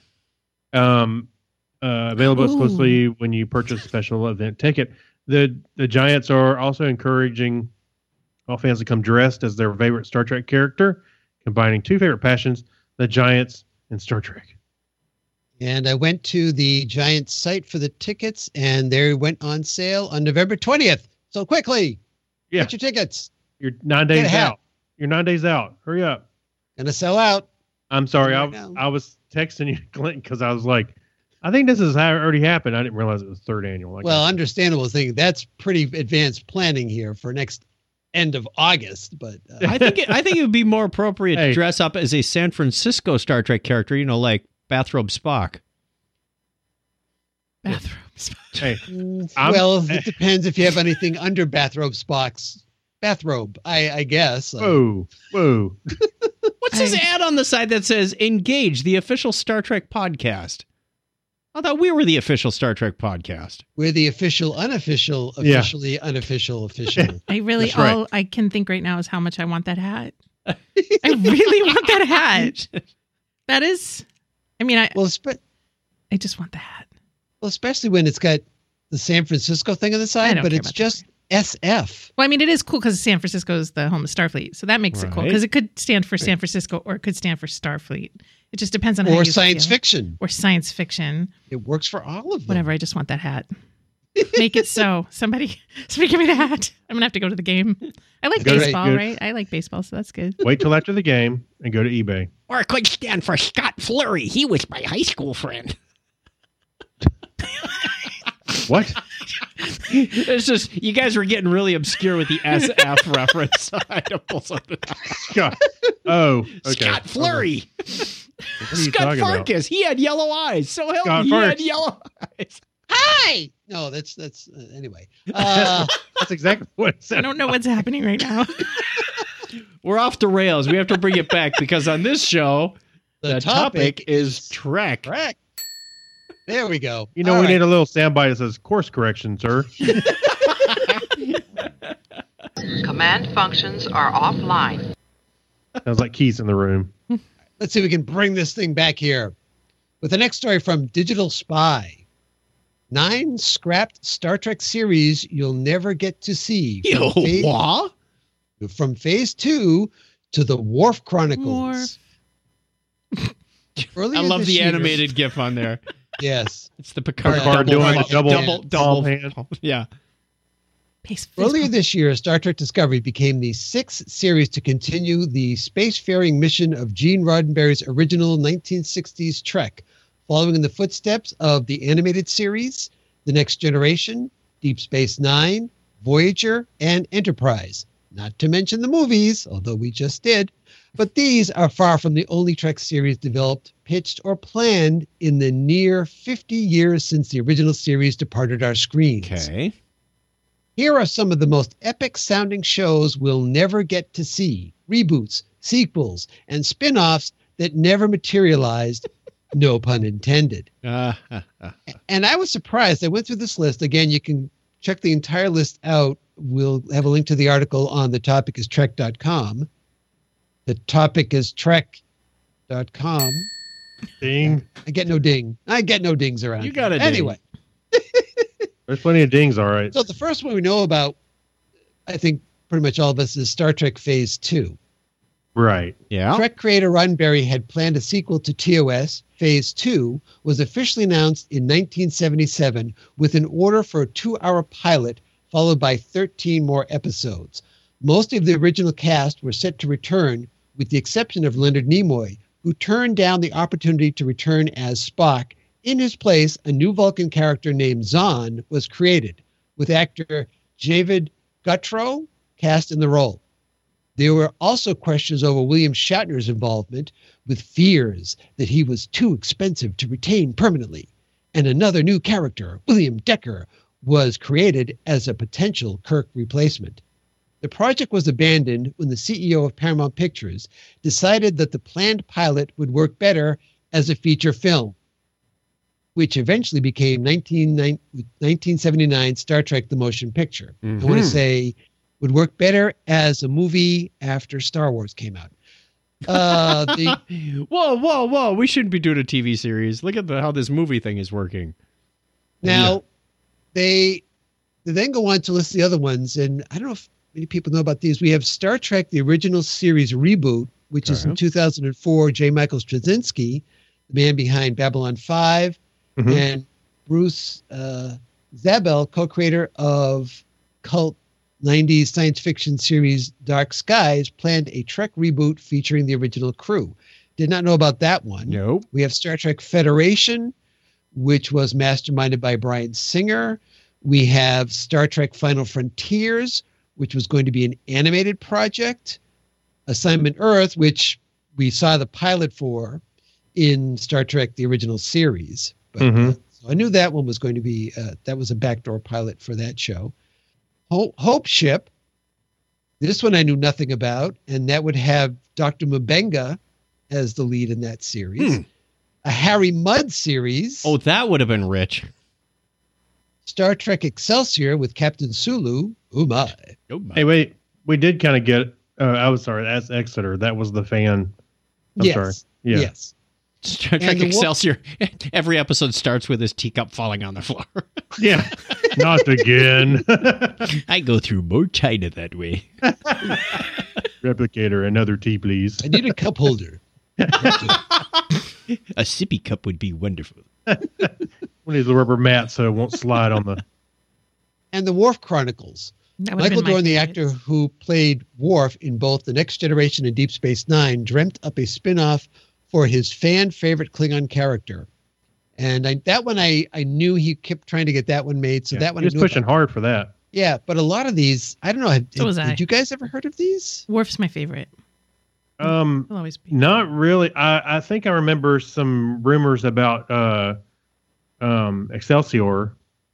Um, uh, available Ooh. exclusively when you purchase a special event ticket. The the Giants are also encouraging all fans to come dressed as their favorite Star Trek character, combining two favorite passions, the Giants and Star Trek. And I went to the Giants site for the tickets, and they went on sale on November twentieth. So quickly, Yeah. get your tickets. You're nine Get a days hat. out. You're nine days out. Hurry up. Gonna sell out. I'm sorry. I, Right now. I was texting you, Clinton, because I was like, I think this has already happened. I didn't realize it was third annual. I Well, guess. understandable thing. That's pretty advanced planning here for next end of August. But uh, I think it, I think it would be more appropriate Hey. to dress up as a San Francisco Star Trek character, you know, like Bathrobe Spock. Bathrooms. hey, mm, I'm- well, it depends if you have anything under bathrobe Spock's bathrobe. I, I guess. Uh, whoa, whoa. What's his I- ad on the side that says "Engage, the official Star Trek podcast"? I thought we were the official Star Trek podcast. we're the official, unofficial, Yeah. officially, unofficial, official. I really That's right. all I can think right now is how much I want that hat. I really want that hat. That is, I mean, I well, spe- I just want the hat. well, especially when it's got the San Francisco thing on the I side, don't but care it's about just S F. Well, I mean, it is cool because San Francisco is the home of Starfleet, so that makes it cool Right. because it could stand for San Francisco or it could stand for Starfleet. It just depends on how Or you science feel. fiction. or science fiction. It works for all of them. Whatever. I just want that hat. Make it so. Somebody, somebody, give me the hat. I'm gonna have to go to the game. I like Go to- baseball, good. right? I like baseball, so that's good. Wait till after the game and go to eBay. Or it could stand for Scott Flurry. He was my high school friend. What? It's just you guys were getting really obscure with the S F reference. I had to pull something out. Scott. Oh, okay. Scott Flurry. What are you Scott talking about? Farkas. He had yellow eyes. So help Scott me, he had Farkas. yellow eyes. Hi. No, that's that's uh, anyway. Uh, That's exactly what it said. I don't know what's happening right now. We're off the rails. We have to bring it back because on this show, the, topic, is Trek. correct. There we go. You know, All we right. need a little soundbite that says course correction, sir. Command functions are offline. Sounds like Keith's in the room. Let's see if we can bring this thing back here with the next story from Digital Spy. Nine scrapped Star Trek series you'll never get to see. From, Yo, phase, what? from phase two to the Wharf Chronicles. Earlier I love this the year- animated GIF on there. Yes. It's the Picard, Picard double, doing double, double- double, palm hand. Yeah. Pace- Earlier baseball. this year, Star Trek Discovery became the sixth series to continue the spacefaring mission of Gene Roddenberry's original nineteen sixties Trek, following in the footsteps of the animated series, The Next Generation, Deep Space Nine, Voyager, and Enterprise. Not to mention the movies, although we just did. But these are far from the only Trek series developed, pitched, or planned in the near fifty years since the original series departed our screens. Okay. Here are some of the most epic sounding shows we'll never get to see. Reboots, sequels, and spin-offs that never materialized, no pun intended. Uh, uh, uh. And I was surprised. I went through this list. Again, you can check the entire list out. We'll have a link to the article on the topic is trek dot com. The topic is trek dot com. Ding. I get no ding. I get no dings around. You got here. a ding. Anyway. There's plenty of dings, all right. So the first one we know about, I think pretty much all of us, is Star Trek Phase two. Right. Yeah. Trek creator Roddenberry had planned a sequel to T O S. Phase two was officially announced in nineteen seventy-seven with an order for a two-hour pilot followed by thirteen more episodes. Most of the original cast were set to return, with the exception of Leonard Nimoy, who turned down the opportunity to return as Spock. In his place, a new Vulcan character named Zahn was created, with actor Javid Guttrow cast in the role. There were also questions over William Shatner's involvement, with fears that he was too expensive to retain permanently. And another new character, William Decker, was created as a potential Kirk replacement. The project was abandoned when the C E O of Paramount Pictures decided that the planned pilot would work better as a feature film, which eventually became nineteen seventy-nine Star Trek The Motion Picture. I want to Mhm. say would work better as a movie after Star Wars came out. Uh, the, Whoa, whoa, whoa. We shouldn't be doing a T V series. Look at the, how this movie thing is working. now, they, they then go on to list the other ones, and I don't know if many people know about these. We have Star Trek, the original series reboot, which is in Okay. two thousand four, J. Michael Straczynski, the man behind Babylon five, Mhm. and Bruce uh, Zabel, co-creator of cult nineties science fiction series Dark Skies, planned a Trek reboot featuring the original crew. Did not know about that one. Nope. We have Star Trek Federation, which was masterminded by Bryan Singer. We have Star Trek Final Frontiers, which was going to be an animated project. Assignment Earth, which we saw the pilot for in Star Trek, the original series. But, Mhm. uh, so I knew that one was going to be, uh, that was a backdoor pilot for that show. Ho- Hope Ship. This one I knew nothing about, and that would have Doctor Mbenga as the lead in that series. Hmm. A Harry Mudd series. Oh, that would have been rich. Star Trek Excelsior with Captain Sulu. Oh my. Oh, my. Hey, wait. We did kind of get. Uh, I was sorry. That's Exeter. That was the fan. I'm yes. sorry. Yeah. Yes. Star Trek And the wo- Excelsior. Every episode starts with his teacup falling on the floor. Yeah. Not again. I go through more China that way. Replicator, another tea, please. I need a cup holder. A sippy cup would be wonderful. We need the rubber mat so it won't slide on the. And the Worf Chronicles. That would've Michael been my Dorn, the favorite. actor who played Worf in both The Next Generation and Deep Space Nine, dreamt up a spin-off for his fan favorite Klingon character. And I, that one, I, I knew he kept trying to get that one made. So Yeah, that one, he was I knew pushing about. hard for that. Yeah, but a lot of these, I don't know. Have, So was did, I. did you guys ever heard of these? Worf's my favorite. Um, He'll always be. Not really. I, I think I remember some rumors about uh, um, Excelsior,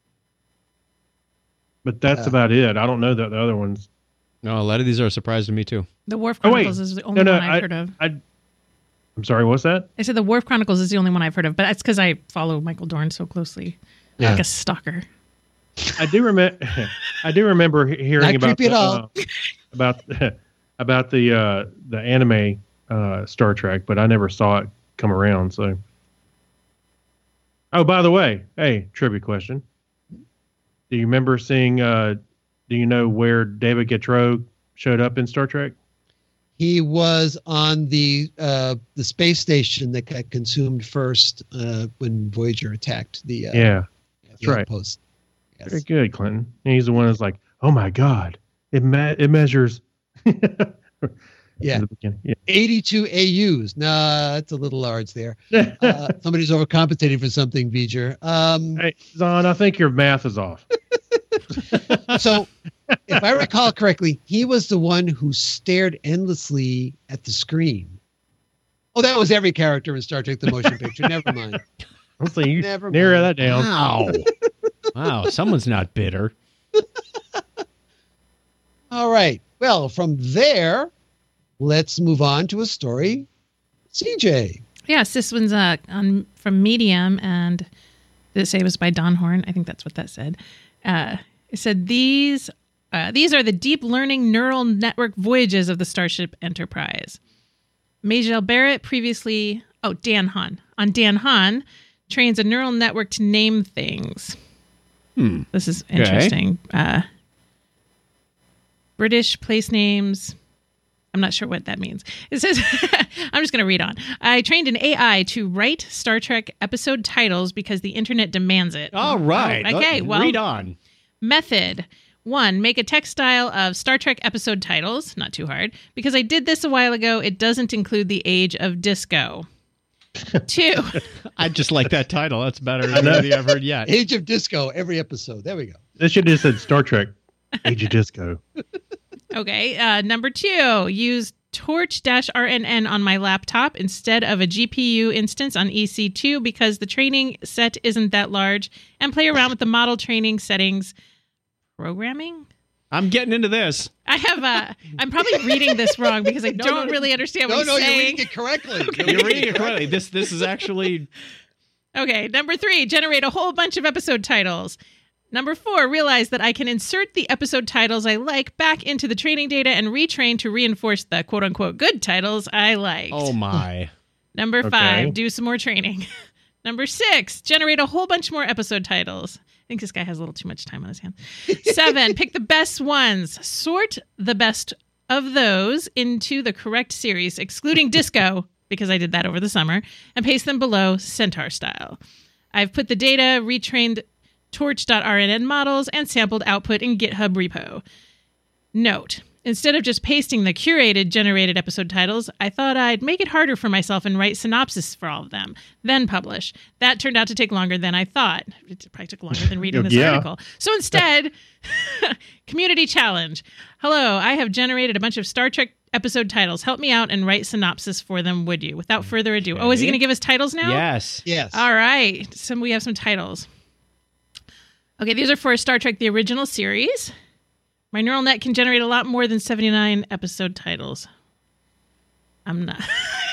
but that's Uh, about it. I don't know that the other ones. No, a lot of these are a surprise to me, too. The Worf Oh, wait. Chronicles is the only No, no, one I've I, heard of. I, I'm sorry. What's that? I said the Worf Chronicles is the only one I've heard of, but that's because I follow Michael Dorn so closely, Yeah. like a stalker. I do remember. I do remember he- hearing Not about creepy the, at all. uh, about about the uh, the anime uh, Star Trek, but I never saw it come around. So. Oh, by the way, hey, trivia question. Do you remember seeing? Uh, do you know where David Gautreaux showed up in Star Trek? He was on the uh, the space station that got consumed first uh, when Voyager attacked the, uh, Yeah, the right. outpost. Yes. very good, Clinton. And he's the one that's like, "Oh my God, it me- it measures." Yeah. In the beginning. Yeah. eighty-two A Us. Nah, that's a little large there. Uh, somebody's overcompensating for something, Beeger. Um, Hey, Zahn, I think your math is off. so, if I recall correctly, he was the one who stared endlessly at the screen. Oh, that was every character in Star Trek: The Motion Picture. Never mind. I'm saying you Never narrow mind. that down. Wow. Wow, someone's not bitter. All right. Well, from there, let's move on to a story. C J. Yes, this one's uh, on from Medium, and did it say it was by Don Horn? I think that's what that said. Uh, it said these uh, these are the deep learning neural network voyages of the Starship Enterprise. Majel Barrett previously, oh Dan Han on Dan Han trains a neural network to name things. Hmm. This is interesting. Uh, British place names. I'm not sure what that means. It says, I'm just going to read on. I trained an A I to write Star Trek episode titles because the internet demands it. All right. Oh, okay, Let- well, read on. method. One, make a text style of Star Trek episode titles. Not too hard. Because I did this a while ago, it doesn't include the age of disco. Two, I just like that title. That's better I than know. any I've heard yet. Age of Disco, every episode. There we go. They should have said Star Trek, Age of Disco. okay. Uh, number two, use torch-R N N on my laptop instead of a G P U instance on E C two because the training set isn't that large, and play around with the model training settings. Programming? I'm getting into this. I have a. I'm probably reading this wrong because I No, don't no, really understand what No, he's no, you're saying. reading it correctly. You're reading it correctly. This this is actually Okay, number three, generate a whole bunch of episode titles. Number four, realize that I can insert the episode titles I like back into the training data and retrain to reinforce the quote unquote good titles I liked. oh my. Number Okay. five, do some more training. Number six, generate a whole bunch more episode titles. I think this guy has a little too much time on his hands. Seven, pick the best ones. Sort the best of those into the correct series, excluding Disco, because I did that over the summer, and paste them below Centaur style. I've put the data, retrained torch.R N N models, and sampled output in GitHub repo. Note, instead of just pasting the curated generated episode titles, I thought I'd make it harder for myself and write synopsis for all of them, then publish. That turned out to take longer than I thought. It probably took longer than reading this Yeah. article. So instead, community challenge. Hello, I have generated a bunch of Star Trek episode titles. Help me out and write synopsis for them, would you? Without further ado. Oh, is he Okay. going to give us titles now? Yes. Yes. All right. Some we have some titles. Okay, these are for Star Trek the original series. My neural net can generate a lot more than seventy-nine episode titles. I'm not.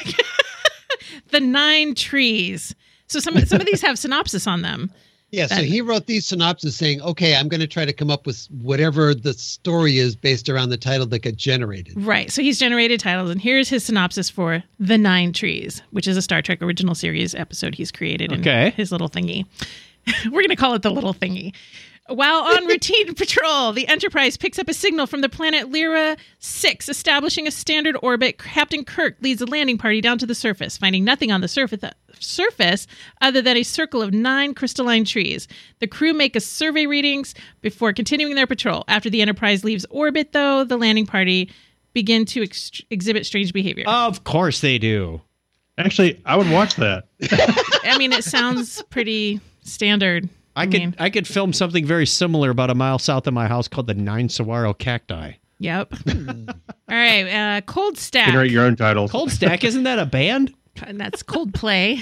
The Nine Trees. So some some of these have synopsis on them. Yeah, so That- he wrote these synopses saying, okay, I'm going to try to come up with whatever the story is based around the title that got generated. Right. So he's generated titles, and here's his synopsis for The Nine Trees, which is a Star Trek original series episode he's created in Okay. his little thingy. We're going to call it the little thingy. While on routine patrol, the Enterprise picks up a signal from the planet Lyra six, establishing a standard orbit. Captain Kirk leads the landing party down to the surface, finding nothing on the surface surface other than a circle of nine crystalline trees. The crew make a survey readings before continuing their patrol. After the Enterprise leaves orbit, though, the landing party begin to ex- exhibit strange behavior. Of course they do. Actually, I would watch that. I mean, it sounds pretty standard. I could mean, I could film something very similar about a mile south of my house called the Nine Saguaro Cacti. Yep. All right. Uh, Cold Stack. Generate your own titles. Cold Stack, isn't that a band? And that's Coldplay.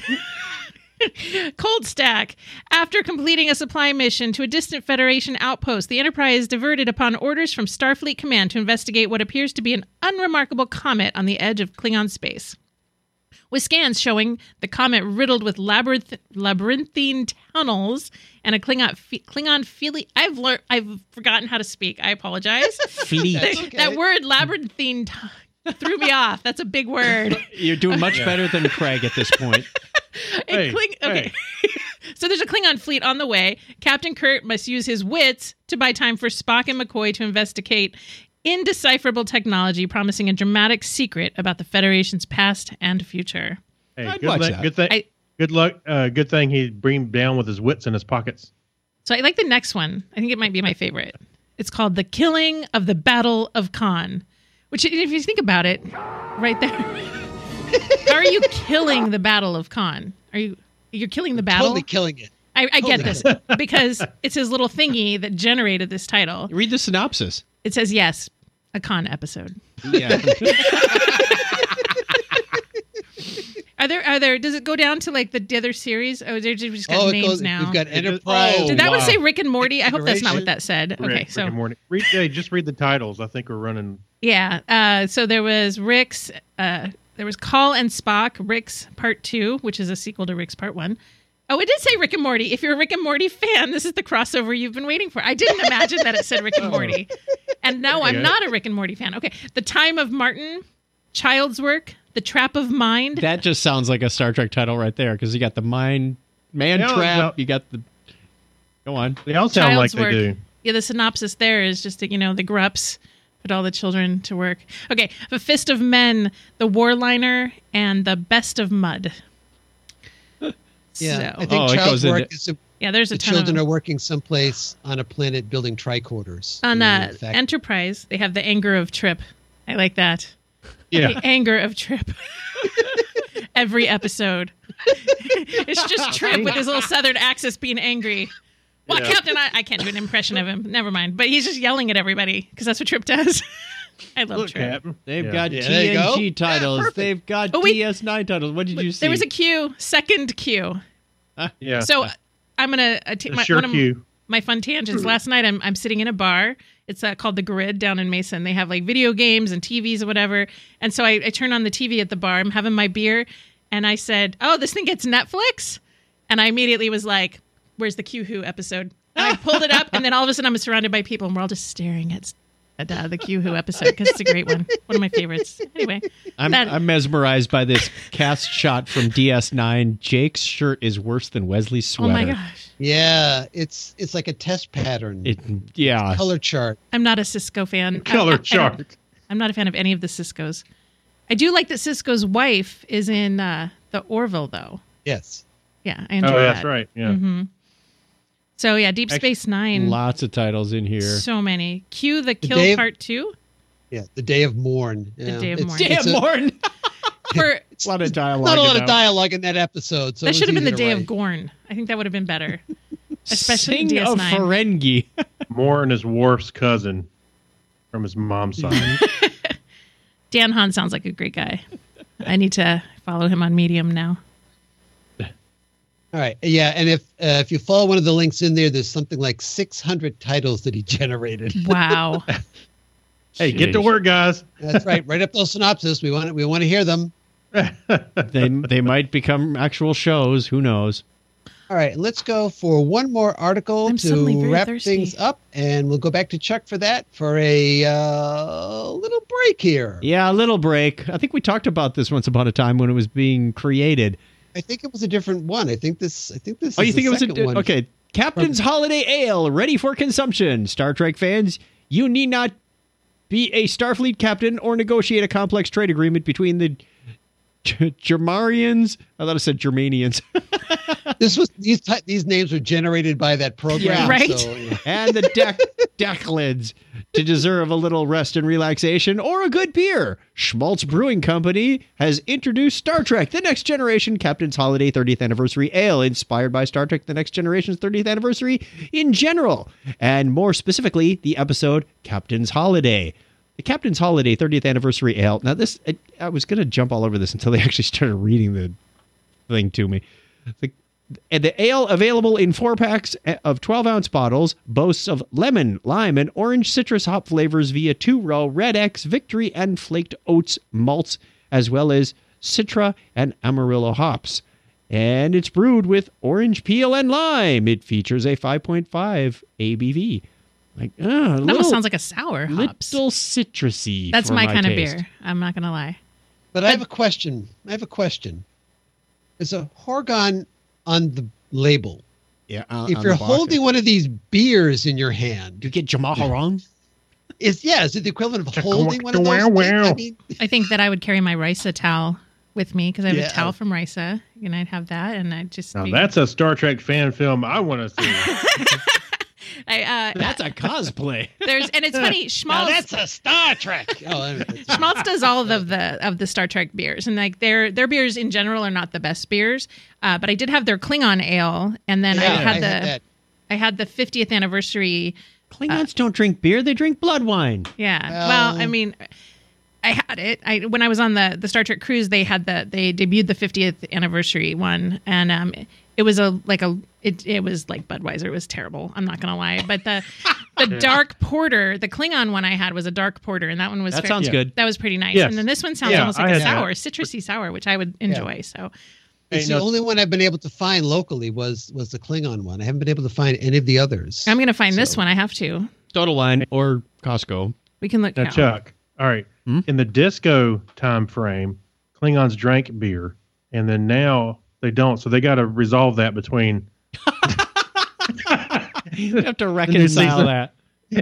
Cold Stack. After completing a supply mission to a distant Federation outpost, the Enterprise diverted upon orders from Starfleet Command to investigate what appears to be an unremarkable comet on the edge of Klingon space. With scans showing the comet riddled with labyrinth, labyrinthine tunnels and a Klingon Klingon feely. I've learned. I've forgotten how to speak. I apologize. Fleet. That's okay. That word labyrinthine t- threw me off. That's a big word. You're doing much better than Craig at this point. A Hey, Kling- okay. hey. So there's a Klingon fleet on the way. Captain Kirk must use his wits to buy time for Spock and McCoy to investigate indecipherable technology promising a dramatic secret about the Federation's past and future. Hey, I'd good, watch luck, that. good thing. I- Good luck. Uh, good thing he bring him down with his wits in his pockets. So I like the next one. I think it might be my favorite. It's called The Killing of the Battle of Khan, which, if you think about it, right there. How are you killing the Battle of Khan? Are you you're killing the battle? Totally killing it. I, I get Totally. this because it's his little thingy that generated this title. Read the synopsis. It says yes, a Khan episode. Yeah. Are there? Are there? Does it go down to like the, the other series? Oh, they're just got Oh, it names goes, now. we've got It just- Enterprise. oh, Did that one wow. say Rick and Morty? I hope that's not what Federation. that said. Okay, Rick, so Rick and Morty. Read, hey, just read the titles. I think we're running. yeah. Uh, so there was Rick's. Uh, there was Call and Spock, Rick's Part Two, which is a sequel to Rick's Part One. Oh, it did say Rick and Morty. If you're a Rick and Morty fan, this is the crossover you've been waiting for. I didn't imagine that it said Rick and Morty, and no, I'm Okay. not a Rick and Morty fan. Okay, The Time of Martin, Child's Work, The Trap of Mind. That just sounds like a Star Trek title right there because you got the mind man Yeah, trap. well- You got the. Go on. They all sound Child's like Work. they do. Yeah, the synopsis there is just, you know, the Grups put all the children to work. Okay, The Fist of Men, The Warliner, and The Best of Mud. Yeah, So, I think Oh, it child goes work into- is a, yeah, there's a the ton children of are working someplace on a planet building tricorders. on And uh, in fact, Enterprise. They have the anger of Trip. I like that. Yeah. The anger of Trip. Every episode, it's just Trip with his little Southern accent being angry. Well, Yeah. Captain, I, I can't do an impression of him. Never mind. But he's just yelling at everybody because that's what Trip does. I love Look, Trip. Captain. They've Yeah. got Yeah, there you go. T N G titles. Yeah, perfect. They've got Oh, wait. D S nine titles. What did you see? There was a Q, second Q. Yeah. So I'm gonna uh, take A my sure one of cue. my fun tangents. Last night I'm I'm sitting in a bar. It's uh, called the Grid down in Mason. They have like video games and T Vs or whatever. And so I, I turn on the T V at the bar. I'm having my beer, and I said, "Oh, this thing gets Netflix," and I immediately was like, "Where's the Q Who episode?" And I pulled it up, and then all of a sudden I'm surrounded by people, and we're all just staring at at uh, the Q Who episode because it's a great one, one of my favorites. Anyway, I'm, that- I'm mesmerized by this cast shot from D S nine. Jake's shirt is worse than Wesley's oh sweater. my gosh, yeah, it's it's like a test pattern, It, yeah. color chart. I'm not a Cisco fan. I- I- I Color don't- chart. I'm not a fan of any of the Cisco's. I do like that Cisco's wife is in uh, the Orville, though. Yes. Yeah, I enjoy Oh, that. that's right. Yeah. hmm So yeah, Deep Actually, Space Nine. Lots of titles in here. So many. Q the Kill Dave- Part Two. Yeah, the day of morn. Yeah. day of It's- morn. Damn, it's a- Morn. For, A lot of dialogue. Not a lot in of that. dialogue in that episode. So it that was should have been the easy to day write. of Gorn. I think that would have been better. Especially in Sing of D S nine. Ferengi. Morn is Worf's cousin from his mom's side. Dan Hahn sounds like a great guy. I need to follow him on Medium now. All right. Yeah, and if uh, if you follow one of the links in there, there's something like six hundred titles that he generated. Wow. Hey, get to Jeez. work, guys. That's right. Write up those synopses. We want we want to hear them. they they might become actual shows. Who knows? All right, let's go for one more article I'm suddenly to very wrap thirsty. things up, and we'll go back to Chuck for that for a uh, little break here. Yeah, a little break. I think we talked about this once upon a time when it was being created. I think it was a different one. I think this. I think this. Oh, is you think the it was a second one. okay? Captain's Holiday Ale, ready for consumption. Star Trek fans, you need not be a Starfleet captain or negotiate a complex trade agreement between the G- Germarians. I thought I said Germanians. This was these ty- these names were generated by that program, Yeah. Right. So, yeah. and the deck Decklins to deserve a little rest and relaxation or a good beer. Schmaltz Brewing Company has introduced Star Trek The Next Generation Captain's Holiday thirtieth Anniversary Ale, inspired by Star Trek The Next Generation's thirtieth anniversary in general, and more specifically, the episode Captain's Holiday. The Captain's Holiday thirtieth Anniversary Ale. Now, this, I, I was going to jump all over this until they actually started reading the thing to me. The, and the ale, available in four packs of twelve ounce bottles, boasts of lemon, lime, and orange citrus hop flavors via two-row Red X, Victory, and Flaked Oats malts, as well as Citra and Amarillo hops. And it's brewed with orange peel and lime. It features a five point five A B V. Like, uh, That little, almost sounds like a sour hops. little citrusy. That's for my, kind taste. of beer. I'm not going to lie. But I have a question. I have a question. There's a Horgon on the label. Yeah, uh, if on you're the box. holding one of these beers in your hand, you get Jamaharon. is yeah, is it the equivalent of Chaka holding one of those? wow, wow. I mean, I think that I would carry my Risa towel with me because I have Yeah. a towel from Risa, and I'd have that, and I'd just Now be, that's a Star Trek fan film I want to see. I, uh, That's a cosplay. there's and it's funny. now Schmaltz that's a Star Trek. Oh, I mean, that's- Schmaltz does all of the of the Star Trek beers, and like their their beers in general are not the best beers. Uh, but I did have their Klingon ale, and then I yeah, had I the had that. I had the fiftieth anniversary. Klingons don't drink beer; they drink blood wine. Yeah. Well- Well, I mean, I had it. I when I was on the the Star Trek cruise, they had the they debuted the fiftieth anniversary one, and um, it was a like a it it was like Budweiser. It was terrible. I'm not gonna lie, but the the dark porter, the Klingon one I had was a dark porter, and that one was That fair- sounds Yeah. good. That was pretty nice. Yes. And then this one sounds Yeah, almost I like a had that. sour, citrusy sour, which I would enjoy. So It's Hey, the no- only one I've been able to find locally was was the Klingon one. I haven't been able to find any of the others. I'm gonna find this So- one. I have to. Total Wine or Costco. We can look Now, now. Chuck, all right. Hmm? In the disco time frame, Klingons drank beer, and then now they don't. So they got to resolve that between. You have to reconcile season. that.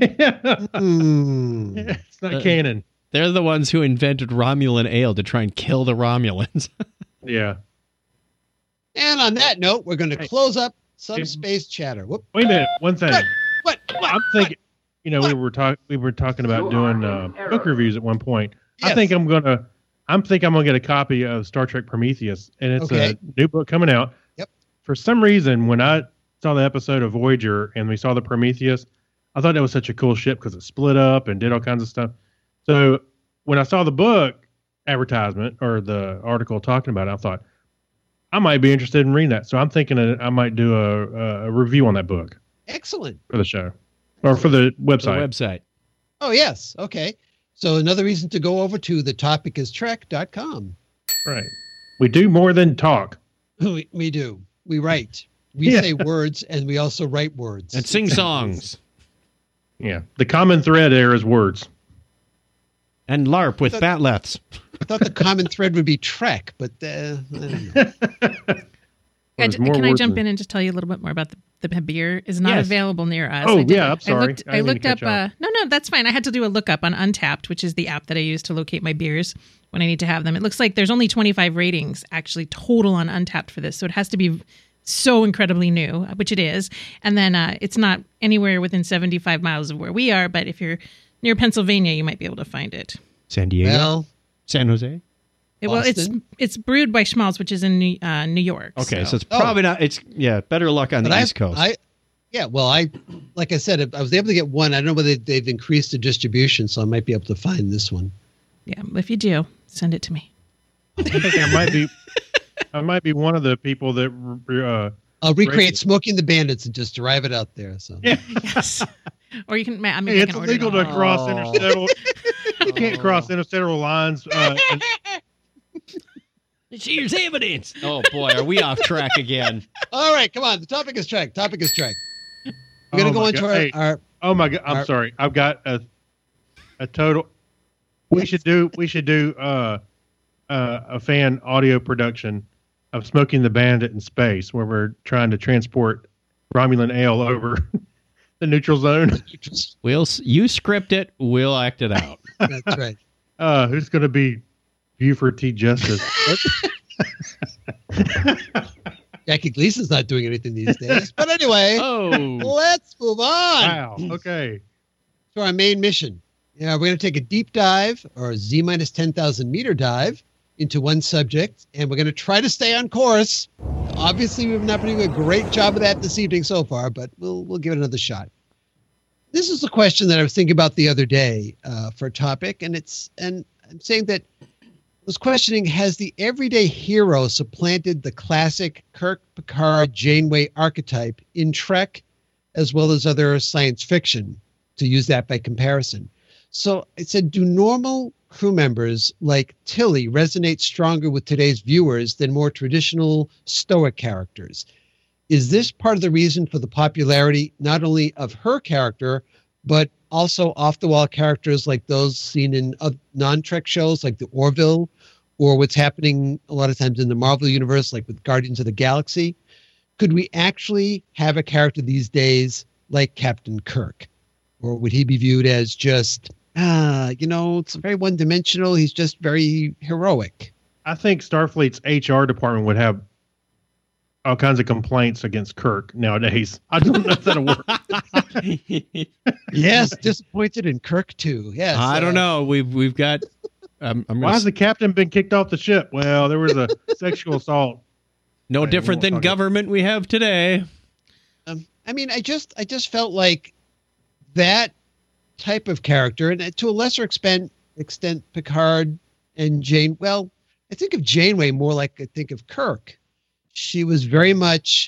Hmm. It's not Uh, canon. They're the ones who invented Romulan ale to try and kill the Romulans. Yeah. And on that note, we're going to Hey. close up some Hey. space chatter. Whoop. Wait a minute. One thing. What? What? What? I'm thinking. You know, we were talking. We were talking about doing uh, book reviews at one point. I Yes. think I'm gonna. I'm think I'm gonna get a copy of Star Trek Prometheus, and it's Okay. a new book coming out. Yep. For some reason, when I saw the episode of Voyager and we saw the Prometheus, I thought that was such a cool ship because it split up and did all kinds of stuff. So when I saw the book advertisement or the article talking about it, I thought I might be interested in reading that. So I'm thinking that I might do a, a review on that book Excellent. for the show or for the The website. website. Oh, yes. Okay. So another reason to go over to the topic is trek dot com. Right. We do more than talk. We, we do. We write. We Yeah. say words and we also write words. And sing songs. Yeah. The common thread there is words. And LARP with batleths. I thought the common thread would be Trek, but uh, I don't know. I There's j- more can I words jump than- in and just tell you a little bit more about the, the beer? Is not Yes. available near us. Oh, I did- yeah, I'm sorry. I looked, I I didn't mean looked to up. cut you Uh, off. no, no, that's fine. I had to do a lookup on Untapped, which is the app that I use to locate my beers when I need to have them. It looks like there's only twenty-five ratings actually total on Untapped for this, so it has to be so incredibly new, which it is. And then uh, it's not anywhere within seventy-five miles of where we are. But if you're near Pennsylvania, you might be able to find it. San Diego, Well, San Jose. It- well, it's Boston? it's brewed by Schmaltz, which is in New, uh, New York. Okay, so, so it's probably not. It's yeah, better luck on but the I, East Coast. I, yeah, well, I, like I said, I was able to get one. I don't know whether they've increased the distribution, so I might be able to find this one. yeah, if you do, send it to me. I think I might be, I might be one of the people that, uh, I'll recreate Right. Smoking the Bandits and just drive it out there. So yeah, Yes. Or you can. ma- I mean, hey, I it's can order it illegal to online. cross Oh. interstellar. You can't cross interstellar lines. Uh, and- Here's evidence. Oh boy, are we off track again? all right, come on. The topic is track. Topic is track. We're gonna Oh go my into God. our, Hey. our. oh my god, I'm Our- sorry. I've got a, a total. We should do. We should do uh, uh, a fan audio production of Smoking the Bandit in space, where we're trying to transport Romulan ale over the neutral zone. We'll s- you script it. We'll act it out. That's right. Uh, who's going to be Buford T. Justice? Jackie Gleason's not doing anything these days. But anyway, Oh, let's move on Wow. Okay. to our main mission. Yeah, we're going to take a deep dive or a Z minus ten thousand meter dive into one subject, and we're going to try to stay on course. Obviously, we've not been doing a great job of that this evening so far, but we'll we'll give it another shot. This is a question that I was thinking about the other day uh, for a topic, and it's and I'm saying that I was questioning: has the everyday hero supplanted the classic Kirk, Picard, Janeway archetype in Trek, as well as other science fiction? To use that by comparison. So I said, do normal crew members like Tilly resonate stronger with today's viewers than more traditional stoic characters? Is this part of the reason for the popularity not only of her character, but also off-the-wall characters like those seen in uh, non-Trek shows like the Orville, or what's happening a lot of times in the Marvel universe, like with Guardians of the Galaxy? Could we actually have a character these days like Captain Kirk? Or would he be viewed as just, ah, you know, it's very one-dimensional. He's just very heroic. I think Starfleet's H R department would have all kinds of complaints against Kirk nowadays. I don't know if that'll work. Yes, disappointed in Kirk too. Yes, I don't uh, know. We've we've got. Um, I'm Why gonna, has the captain been kicked off the ship? Well, there was a sexual assault. no Right, different we than won't talk government we have today. Um, I mean, I just, I just felt like that type of character, and to a lesser extent, extent Picard and Jane. Well, I think of Janeway more like I think of Kirk. She was very much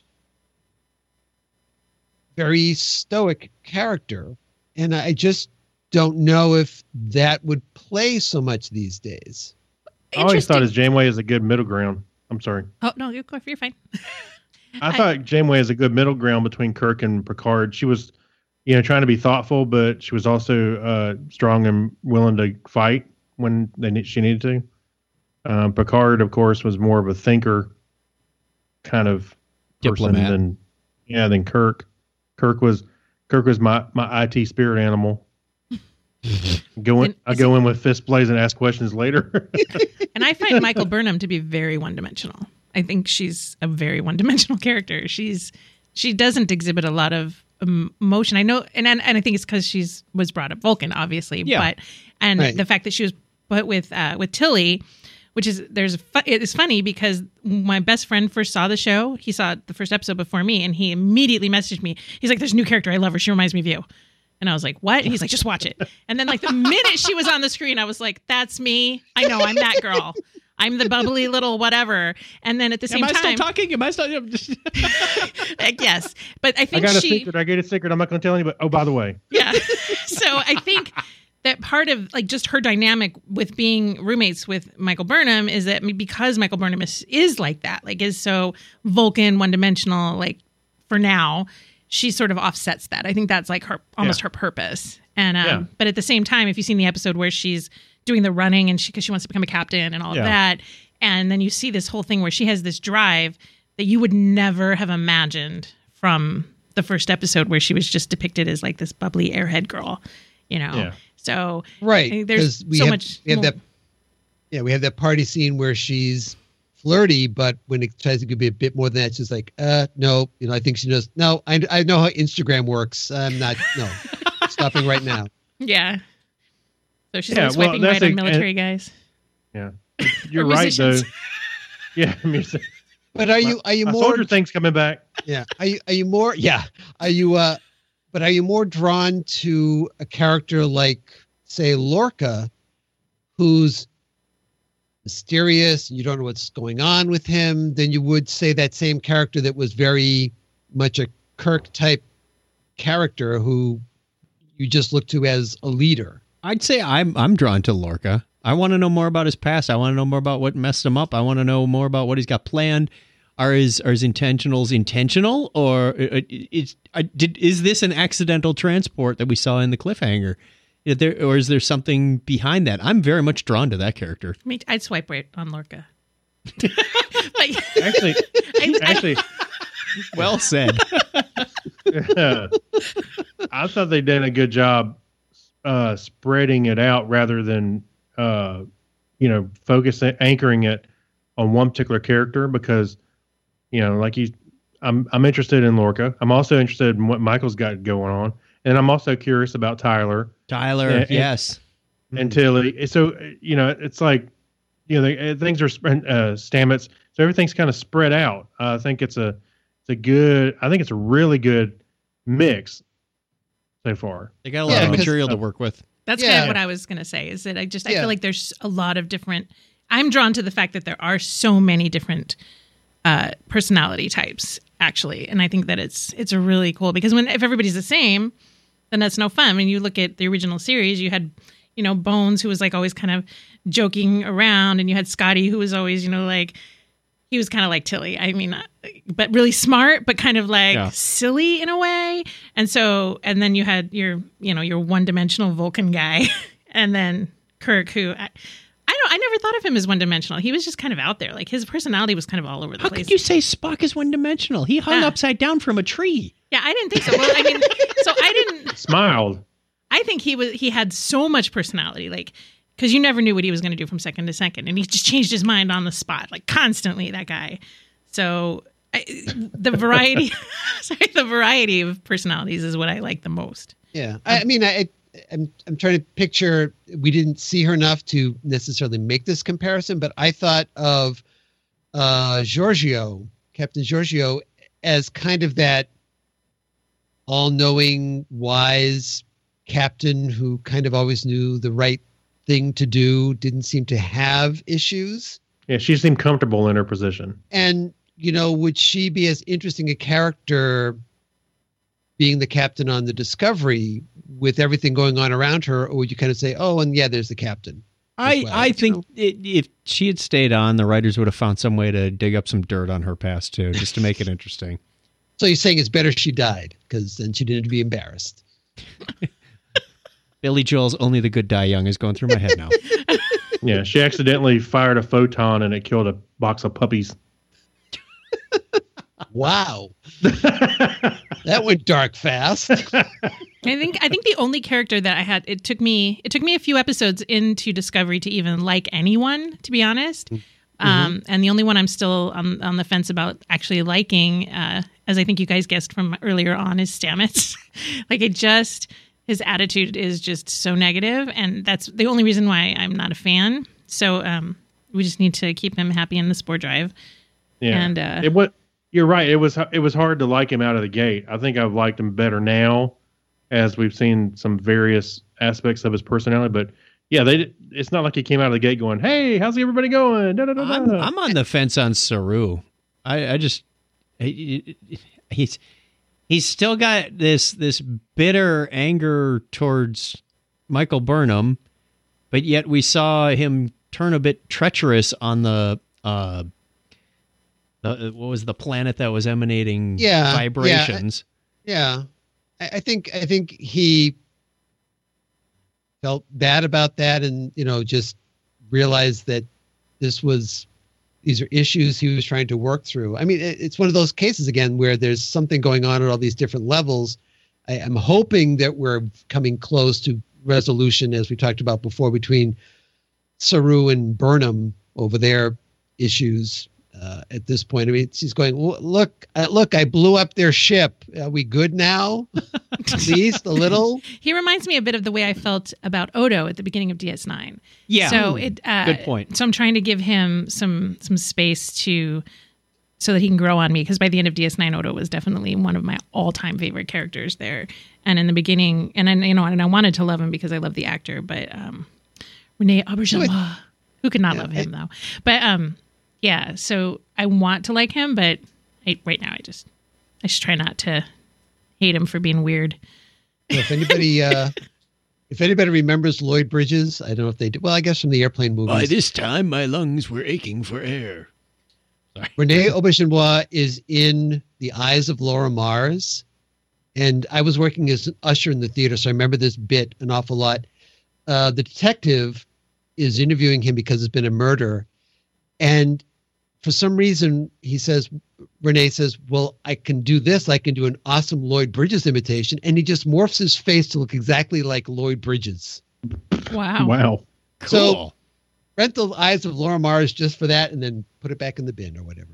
very stoic character, and I just don't know if that would play so much these days. I always thought Interesting. his Janeway is a good middle ground. I'm sorry. Oh no, you're you're fine. I, I- thought Janeway is a good middle ground between Kirk and Picard. She was, you know, trying to be thoughtful, but she was also uh, strong and willing to fight when they need, she needed to. Um, Picard, of course, was more of a thinker kind of person Diplomat. than yeah than Kirk. Kirk was Kirk was my my I T spirit animal. Go in, And I go in with fist blazing and ask questions later. And I find Michael Burnham to be very one-dimensional. I think she's a very one-dimensional character. She's she doesn't exhibit a lot of um, emotion. I know, and and, and I think it's because she's was brought up Vulcan, obviously. Yeah. But and Right. the fact that she was put with uh, with Tilly, which is there's a fu- it's funny because my best friend first saw the show. He saw the first episode before me, and he immediately messaged me. He's like, "There's a new character. I love her. She reminds me of you." And I was like, what? And he's like, just watch it. And then like the minute she was on the screen, I was like, that's me. I know I'm that girl. I'm the bubbly little whatever. And then at the same Am I still time, talking? Am I still? I'm just- like, yes. But I I think got a she, secret. I get a secret. I'm not going to tell anybody. Oh, by the way, yeah. So I think that part of like just her dynamic with being roommates with Michael Burnham is that because Michael Burnham is, is like that, like is so Vulcan, one dimensional, like for now, she sort of offsets that. I think that's like her, almost Yeah. her purpose. And, um, Yeah. but at the same time, if you've seen the episode where she's doing the running and she, cause she wants to become a captain and all Yeah. of that. And then you see this whole thing where she has this drive that you would never have imagined from the first episode where she was just depicted as like this bubbly airhead girl, you know? Yeah. So Right. I think there's 'cause we so have, much we have more- that. Yeah, we have that party scene where she's flirty, but when it tries to be a bit more than that, she's like, uh, no, you know, I think she knows. No, I, I know how Instagram works. I'm not, no, stopping right now. yeah. So she's Yeah, always well, swiping that's right a- on military guys. Yeah, you're Or right though. musicians. Yeah, music. But are you are you My more soldier thing's coming back. yeah are you are you more yeah are you uh but are you more drawn to a character like say Lorca, who's mysterious and you don't know what's going on with him, than you would say that same character that was very much a Kirk type character who you just look to as a leader? I'd say I'm I'm drawn to Lorca. I want to know more about his past. I want to know more about what messed him up. I want to know more about what he's got planned. Are his are his intentionals intentional, or uh, is uh, did is this an accidental transport that we saw in the cliffhanger? Is there, or is there something behind that? I'm very much drawn to that character. I mean, I'd swipe right on Lorca. Actually, I- actually, Well said. I thought they did a good job uh, spreading it out rather than, uh, you know, focusing, anchoring it on one particular character because, you know, like you, I'm, I'm interested in Lorca. I'm also interested in what Michael's got going on. And I'm also curious about Tyler Tyler, And- and- yes. and Tilly. So, you know, it's like, you know, the, things are sp- uh, Stamets. So everything's kind of spread out. Uh, I think it's a, it's a good, I think it's a really good mix so far. They got a lot Yeah, of 'cause- material to work with. That's kind Yeah. of what I was going to say. Is that I just I Yeah. feel like there's a lot of different. I'm drawn to the fact that there are so many different uh, personality types actually, and I think that it's it's a really cool because when if everybody's the same, then that's no fun. When you look at the original series, you had you know Bones who was like always kind of joking around, and you had Scotty who was always you know like he was kind of like Tilly. I mean, uh, but really smart, but kind of like Yeah. silly in a way. And so, and then you had your, you know, your one-dimensional Vulcan guy, and then Kirk, who I, I don't, I never thought of him as one-dimensional. He was just kind of out there. Like his personality was kind of all over the How place. could you say Spock is one dimensional? He hung Yeah. upside down from a tree. Yeah, I didn't think so. Well, I mean, so I didn't. Smiled. I think he was. He had so much personality, like. Because you never knew what he was going to do from second to second. And he just changed his mind on the spot, like constantly, that guy. So I, the variety, sorry, the variety of personalities is what I like the most. Yeah, I, I mean, I, I'm I'm trying to picture. We didn't see her enough to necessarily make this comparison, but I thought of uh, Giorgio, Captain Giorgio, as kind of that all-knowing, wise captain who kind of always knew the right thing to do, didn't seem to have issues. Yeah, she seemed comfortable in her position. And, you know, would she be as interesting a character being the captain on the Discovery with everything going on around her? Or would you kind of say, oh, and yeah, there's the captain? I, well, I you think know? it, if she had stayed on, the writers would have found some way to dig up some dirt on her past, too, just to make it interesting. So you're saying it's better she died because then she didn't be embarrassed. Billy Joel's Only the Good Die Young is going through my head now. Yeah, she accidentally fired a photon and it killed a box of puppies. Wow. That went dark fast. I think I think the only character that I had it took me it took me a few episodes into Discovery to even like anyone, to be honest. Mm-hmm. Um, and the only one I'm still on, on the fence about actually liking, uh, as I think you guys guessed from earlier on, is Stamets. Like it just his attitude is just so negative, and that's the only reason why I'm not a fan. So um, we just need to keep him happy in the Spore Drive. Yeah, And, uh, it was. You're right. It was. It was hard to like him out of the gate. I think I've liked him better now, as we've seen some various aspects of his personality. But yeah, they. It's not like he came out of the gate going, "Hey, how's everybody going?" Da, da, da, da. I'm, I'm on the fence on Saru. I, I just he, he's he's still got this this bitter anger towards Michael Burnham, but yet we saw him turn a bit treacherous on the uh, the what was the planet that was emanating Yeah, vibrations. Yeah. I, I think I think he felt bad about that and, you know, just realized that this was these are issues he was trying to work through. I mean, it, it's one of those cases again where there's something going on at all these different levels. I am hoping that we're coming close to resolution, as we talked about before, between Saru and Burnham over their issues uh, at this point. I mean, she's going, "Well, look, uh, look, I blew up their ship. Are we good now?" at least a little. He reminds me a bit of the way I felt about Odo at the beginning of D S nine. Yeah. So it uh, Good point. So I'm trying to give him some some space to so that he can grow on me, because by the end of D S nine, Odo was definitely one of my all time favorite characters there. And in the beginning, and I you know and I wanted to love him because I love the actor, but um, Rene Auberjonois, who could not Yeah, love him I- though. But um, yeah. So I want to like him, but I, right now I just I just try not to hate him for being weird. So if anybody, uh, if anybody remembers Lloyd Bridges, I don't know if they do. Well, I guess from the airplane movies. By this time, my lungs were aching for air. Rene Auberjonois is in The Eyes of Laura Mars. And I was working as an usher in the theater, so I remember this bit an awful lot. Uh, the detective is interviewing him because there's been a murder. And for some reason, he says, Rene says, well, I can do this. I can do an awesome Lloyd Bridges imitation. And he just morphs his face to look exactly like Lloyd Bridges. Wow. Wow. Cool. So rent The Eyes of Laura Mars just for that and then put it back in the bin or whatever.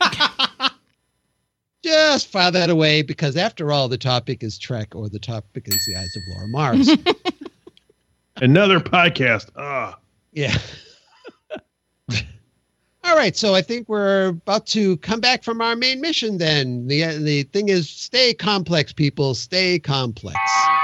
Just file that away, because after all, the topic is Trek, or the topic is The Eyes of Laura Mars. Another podcast. Ah. Yeah. All right, so I think we're about to come back from our main mission then. The the thing is, stay complex, people. Stay complex.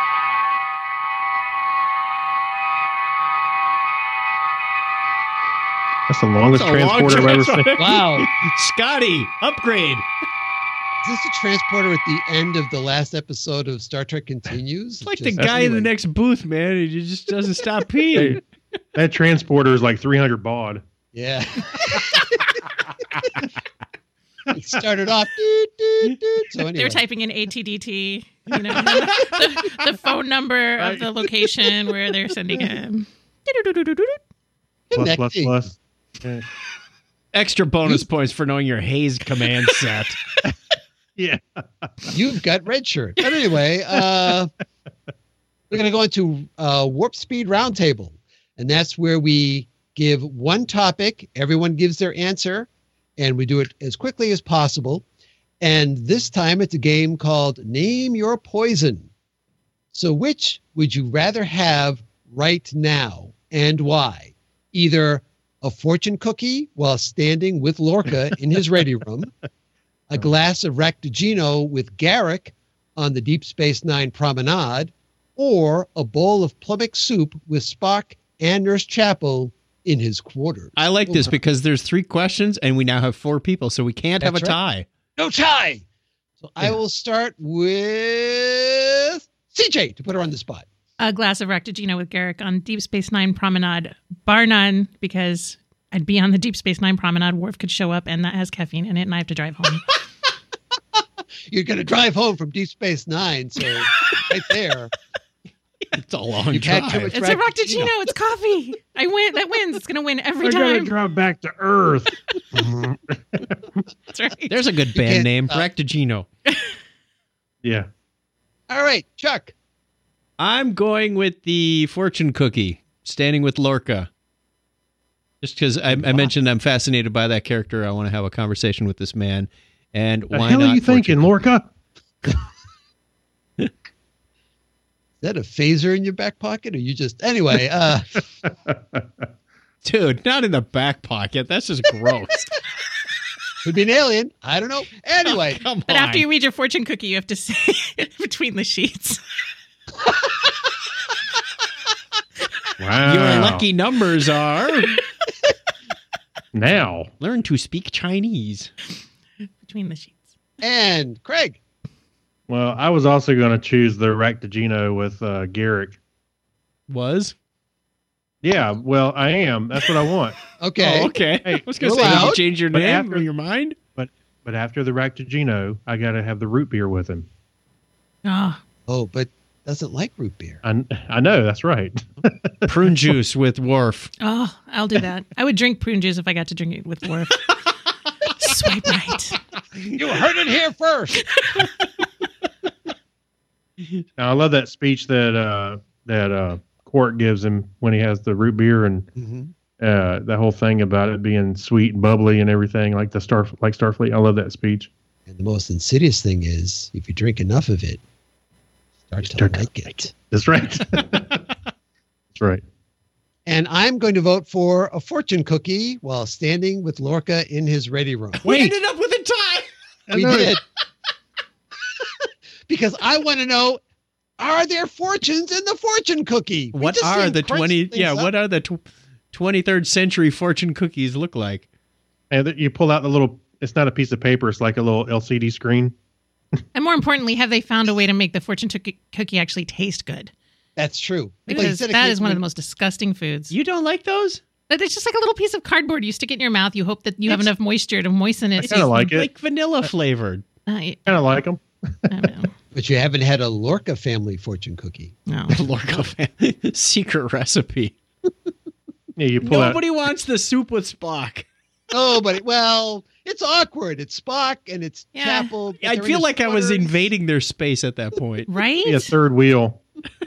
That's the longest That's a long transporter I've ever seen. transporter. Wow. Scotty, upgrade. Is this a transporter at the end of the last episode of Star Trek Continues? It's like Just- the guy in the anyway. next booth, man. He just doesn't stop peeing. That transporter is like three hundred baud. Yeah. It started off. Doo, doo, doo. So anyway. They were typing in A T D T, you know, the, the phone number of the location where they're sending him. Plus, plus, Connecting. plus. Yeah. Extra bonus points for knowing your Haze command set. Yeah. You've got red shirt. But anyway, uh, we're going to go into uh, Warp Speed Roundtable. And that's where we give one topic. Everyone gives their answer. And we do it as quickly as possible. And this time it's a game called Name Your Poison. So which would you rather have right now, and why? Either a fortune cookie while standing with Lorca in his ready room, a glass of Ractigino with Garrick on the Deep Space Nine promenade, or a bowl of Plummox soup with Spock and Nurse Chapel in his quarters. I like this because there's three questions and we now have four people, so we can't have a That's tie. No tie. So I will start with C J to put her on the spot. A glass of Ractigino with Garrick on Deep Space Nine promenade, bar none, because I'd be on the Deep Space Nine promenade. Worf could show up, and that has caffeine in it, and I have to drive home. You're going to drive home from Deep Space Nine, so right there. It's a long You've had too drive. much It's a Ractigino. Ractigino. It's coffee. I win. That wins. It's going to win every I gotta time. drive back to Earth. That's right. There's a good band can't name, stop. Ractigino. Yeah. All right, Chuck. I'm going with the fortune cookie, standing with Lorca. Just because I, I mentioned I'm fascinated by that character, I want to have a conversation with this man. And The why hell not? are you thinking, fortune- Lorca? Is that a phaser in your back pocket, or you just anyway? Uh, Dude, not in the back pocket. That's just gross. could be an alien. I don't know. Anyway, Come But on. after you read your fortune cookie, you have to say between the sheets. Wow. Your lucky numbers are Now. learn to speak Chinese. Between the sheets. and Craig. Well, I was also going to choose the Ractigino with uh, Garrick. Was? Yeah, well, I am. That's what I want. Okay. Oh, okay. Hey, I was going to you're say, did you allowed. change your But name after- or your mind? But after the Ractigino, I got to have the root beer with him. Oh, Oh, but doesn't like root beer. I, I know, that's right. Prune juice with Worf. oh, I'll do that. I would drink prune juice if I got to drink it with Worf. Swipe right. You heard it here first. Now, I love that speech that uh, that uh, Quark gives him when he has the root beer and Mm-hmm. uh, the whole thing about it being sweet and bubbly and everything, like the star like Starfleet. I love that speech. And the most insidious thing is, if you drink enough of it, Start to Start to like it. That's right. That's right. And I'm going to vote for a fortune cookie while standing with Lorca in his ready room. We Wait. ended up with a tie. We I know. did. Because I want to know, are there fortunes in the fortune cookie? We What just are seem the crunch twenty? things Yeah, up. what are the tw- twenty-third century fortune cookies look like? And th- you pull out the little. It's not a piece of paper. It's like a little L C D screen. And more importantly, have they found a way to make the fortune cookie cookie actually taste good? That's true. Well, you Because said it that came is one of from- the most disgusting foods. You don't like those? But it's just like a little piece of cardboard. You stick it in your mouth. You hope that you have It's- enough moisture to moisten it. I kind of like it. Like vanilla flavored. I, Kind of like them. I don't know. But you haven't had a Lorca family fortune cookie. No. Lorca family secret recipe. Yeah, you pull Nobody wants the soup with Spock. Oh, but well, it's awkward. It's Spock and it's Yeah. Chapel. but I they're in feel his like I was quarters. invading their space at that point. Right? out. Yeah, third wheel.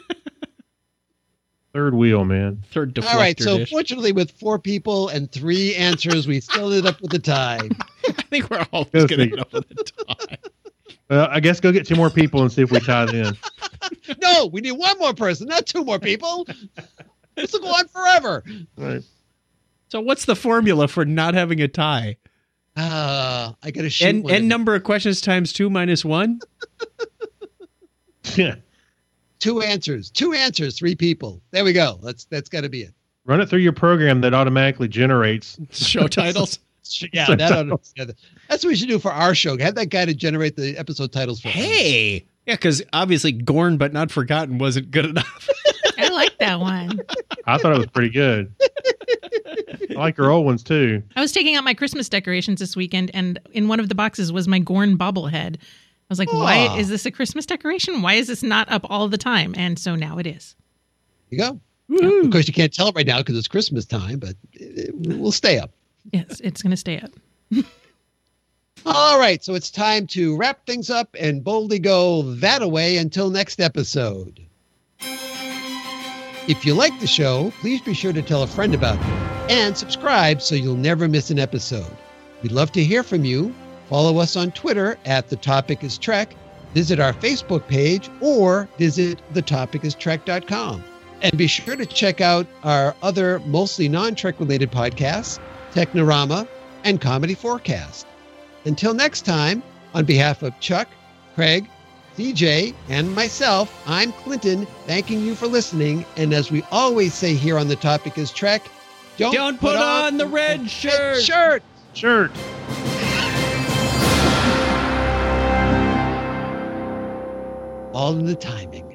Third wheel, man. Third deflector All right, so dish. fortunately, with four people and three answers, we still ended up with a tie. I think we're always Go going to figure. end up with a tie. Well, I guess go get two more people and see if we tie in. No, we need one more person, not two more people. This will go on forever. All right. So what's the formula for not having a tie? Uh, I got to shoot N, one N of you. number of questions times two minus one? Yeah. Two answers. Two answers. Three people. There we go. That's that's got to be it. Run it through your program that automatically generates. Show titles? Sh- Yeah, that ought to- yeah, that's what we should do for our show. Have that guy to generate the episode titles for us. Hey! Yeah, because obviously Gorn But Not Forgotten wasn't good enough. I like that one. I thought it was pretty good. I like your old ones too. I was taking out my Christmas decorations this weekend, and in one of the boxes was my Gorn bobblehead. I was like, Aw. why is this a Christmas decoration? Why is this not up all the time? And so now it is. There you go. Woo. Of course, you can't tell it right now because it's Christmas time, but it, it will stay up. Yes, it's going to stay up. All right, so it's time to wrap things up and boldly go that away until next episode. If you like the show, please be sure to tell a friend about it and subscribe so you'll never miss an episode. We'd love to hear from you. Follow us on Twitter at The Topic is Trek, visit our Facebook page, or visit the topic is trek dot com. And be sure to check out our other mostly non-Trek related podcasts, Technorama and Comedy Forecast. Until next time, on behalf of Chuck, Craig, C J, and myself, I'm Clinton, thanking you for listening. And as we always say here on The Topic is Trek, don't, Don't put on the red shirt. shirt. Shirt. All in the timing.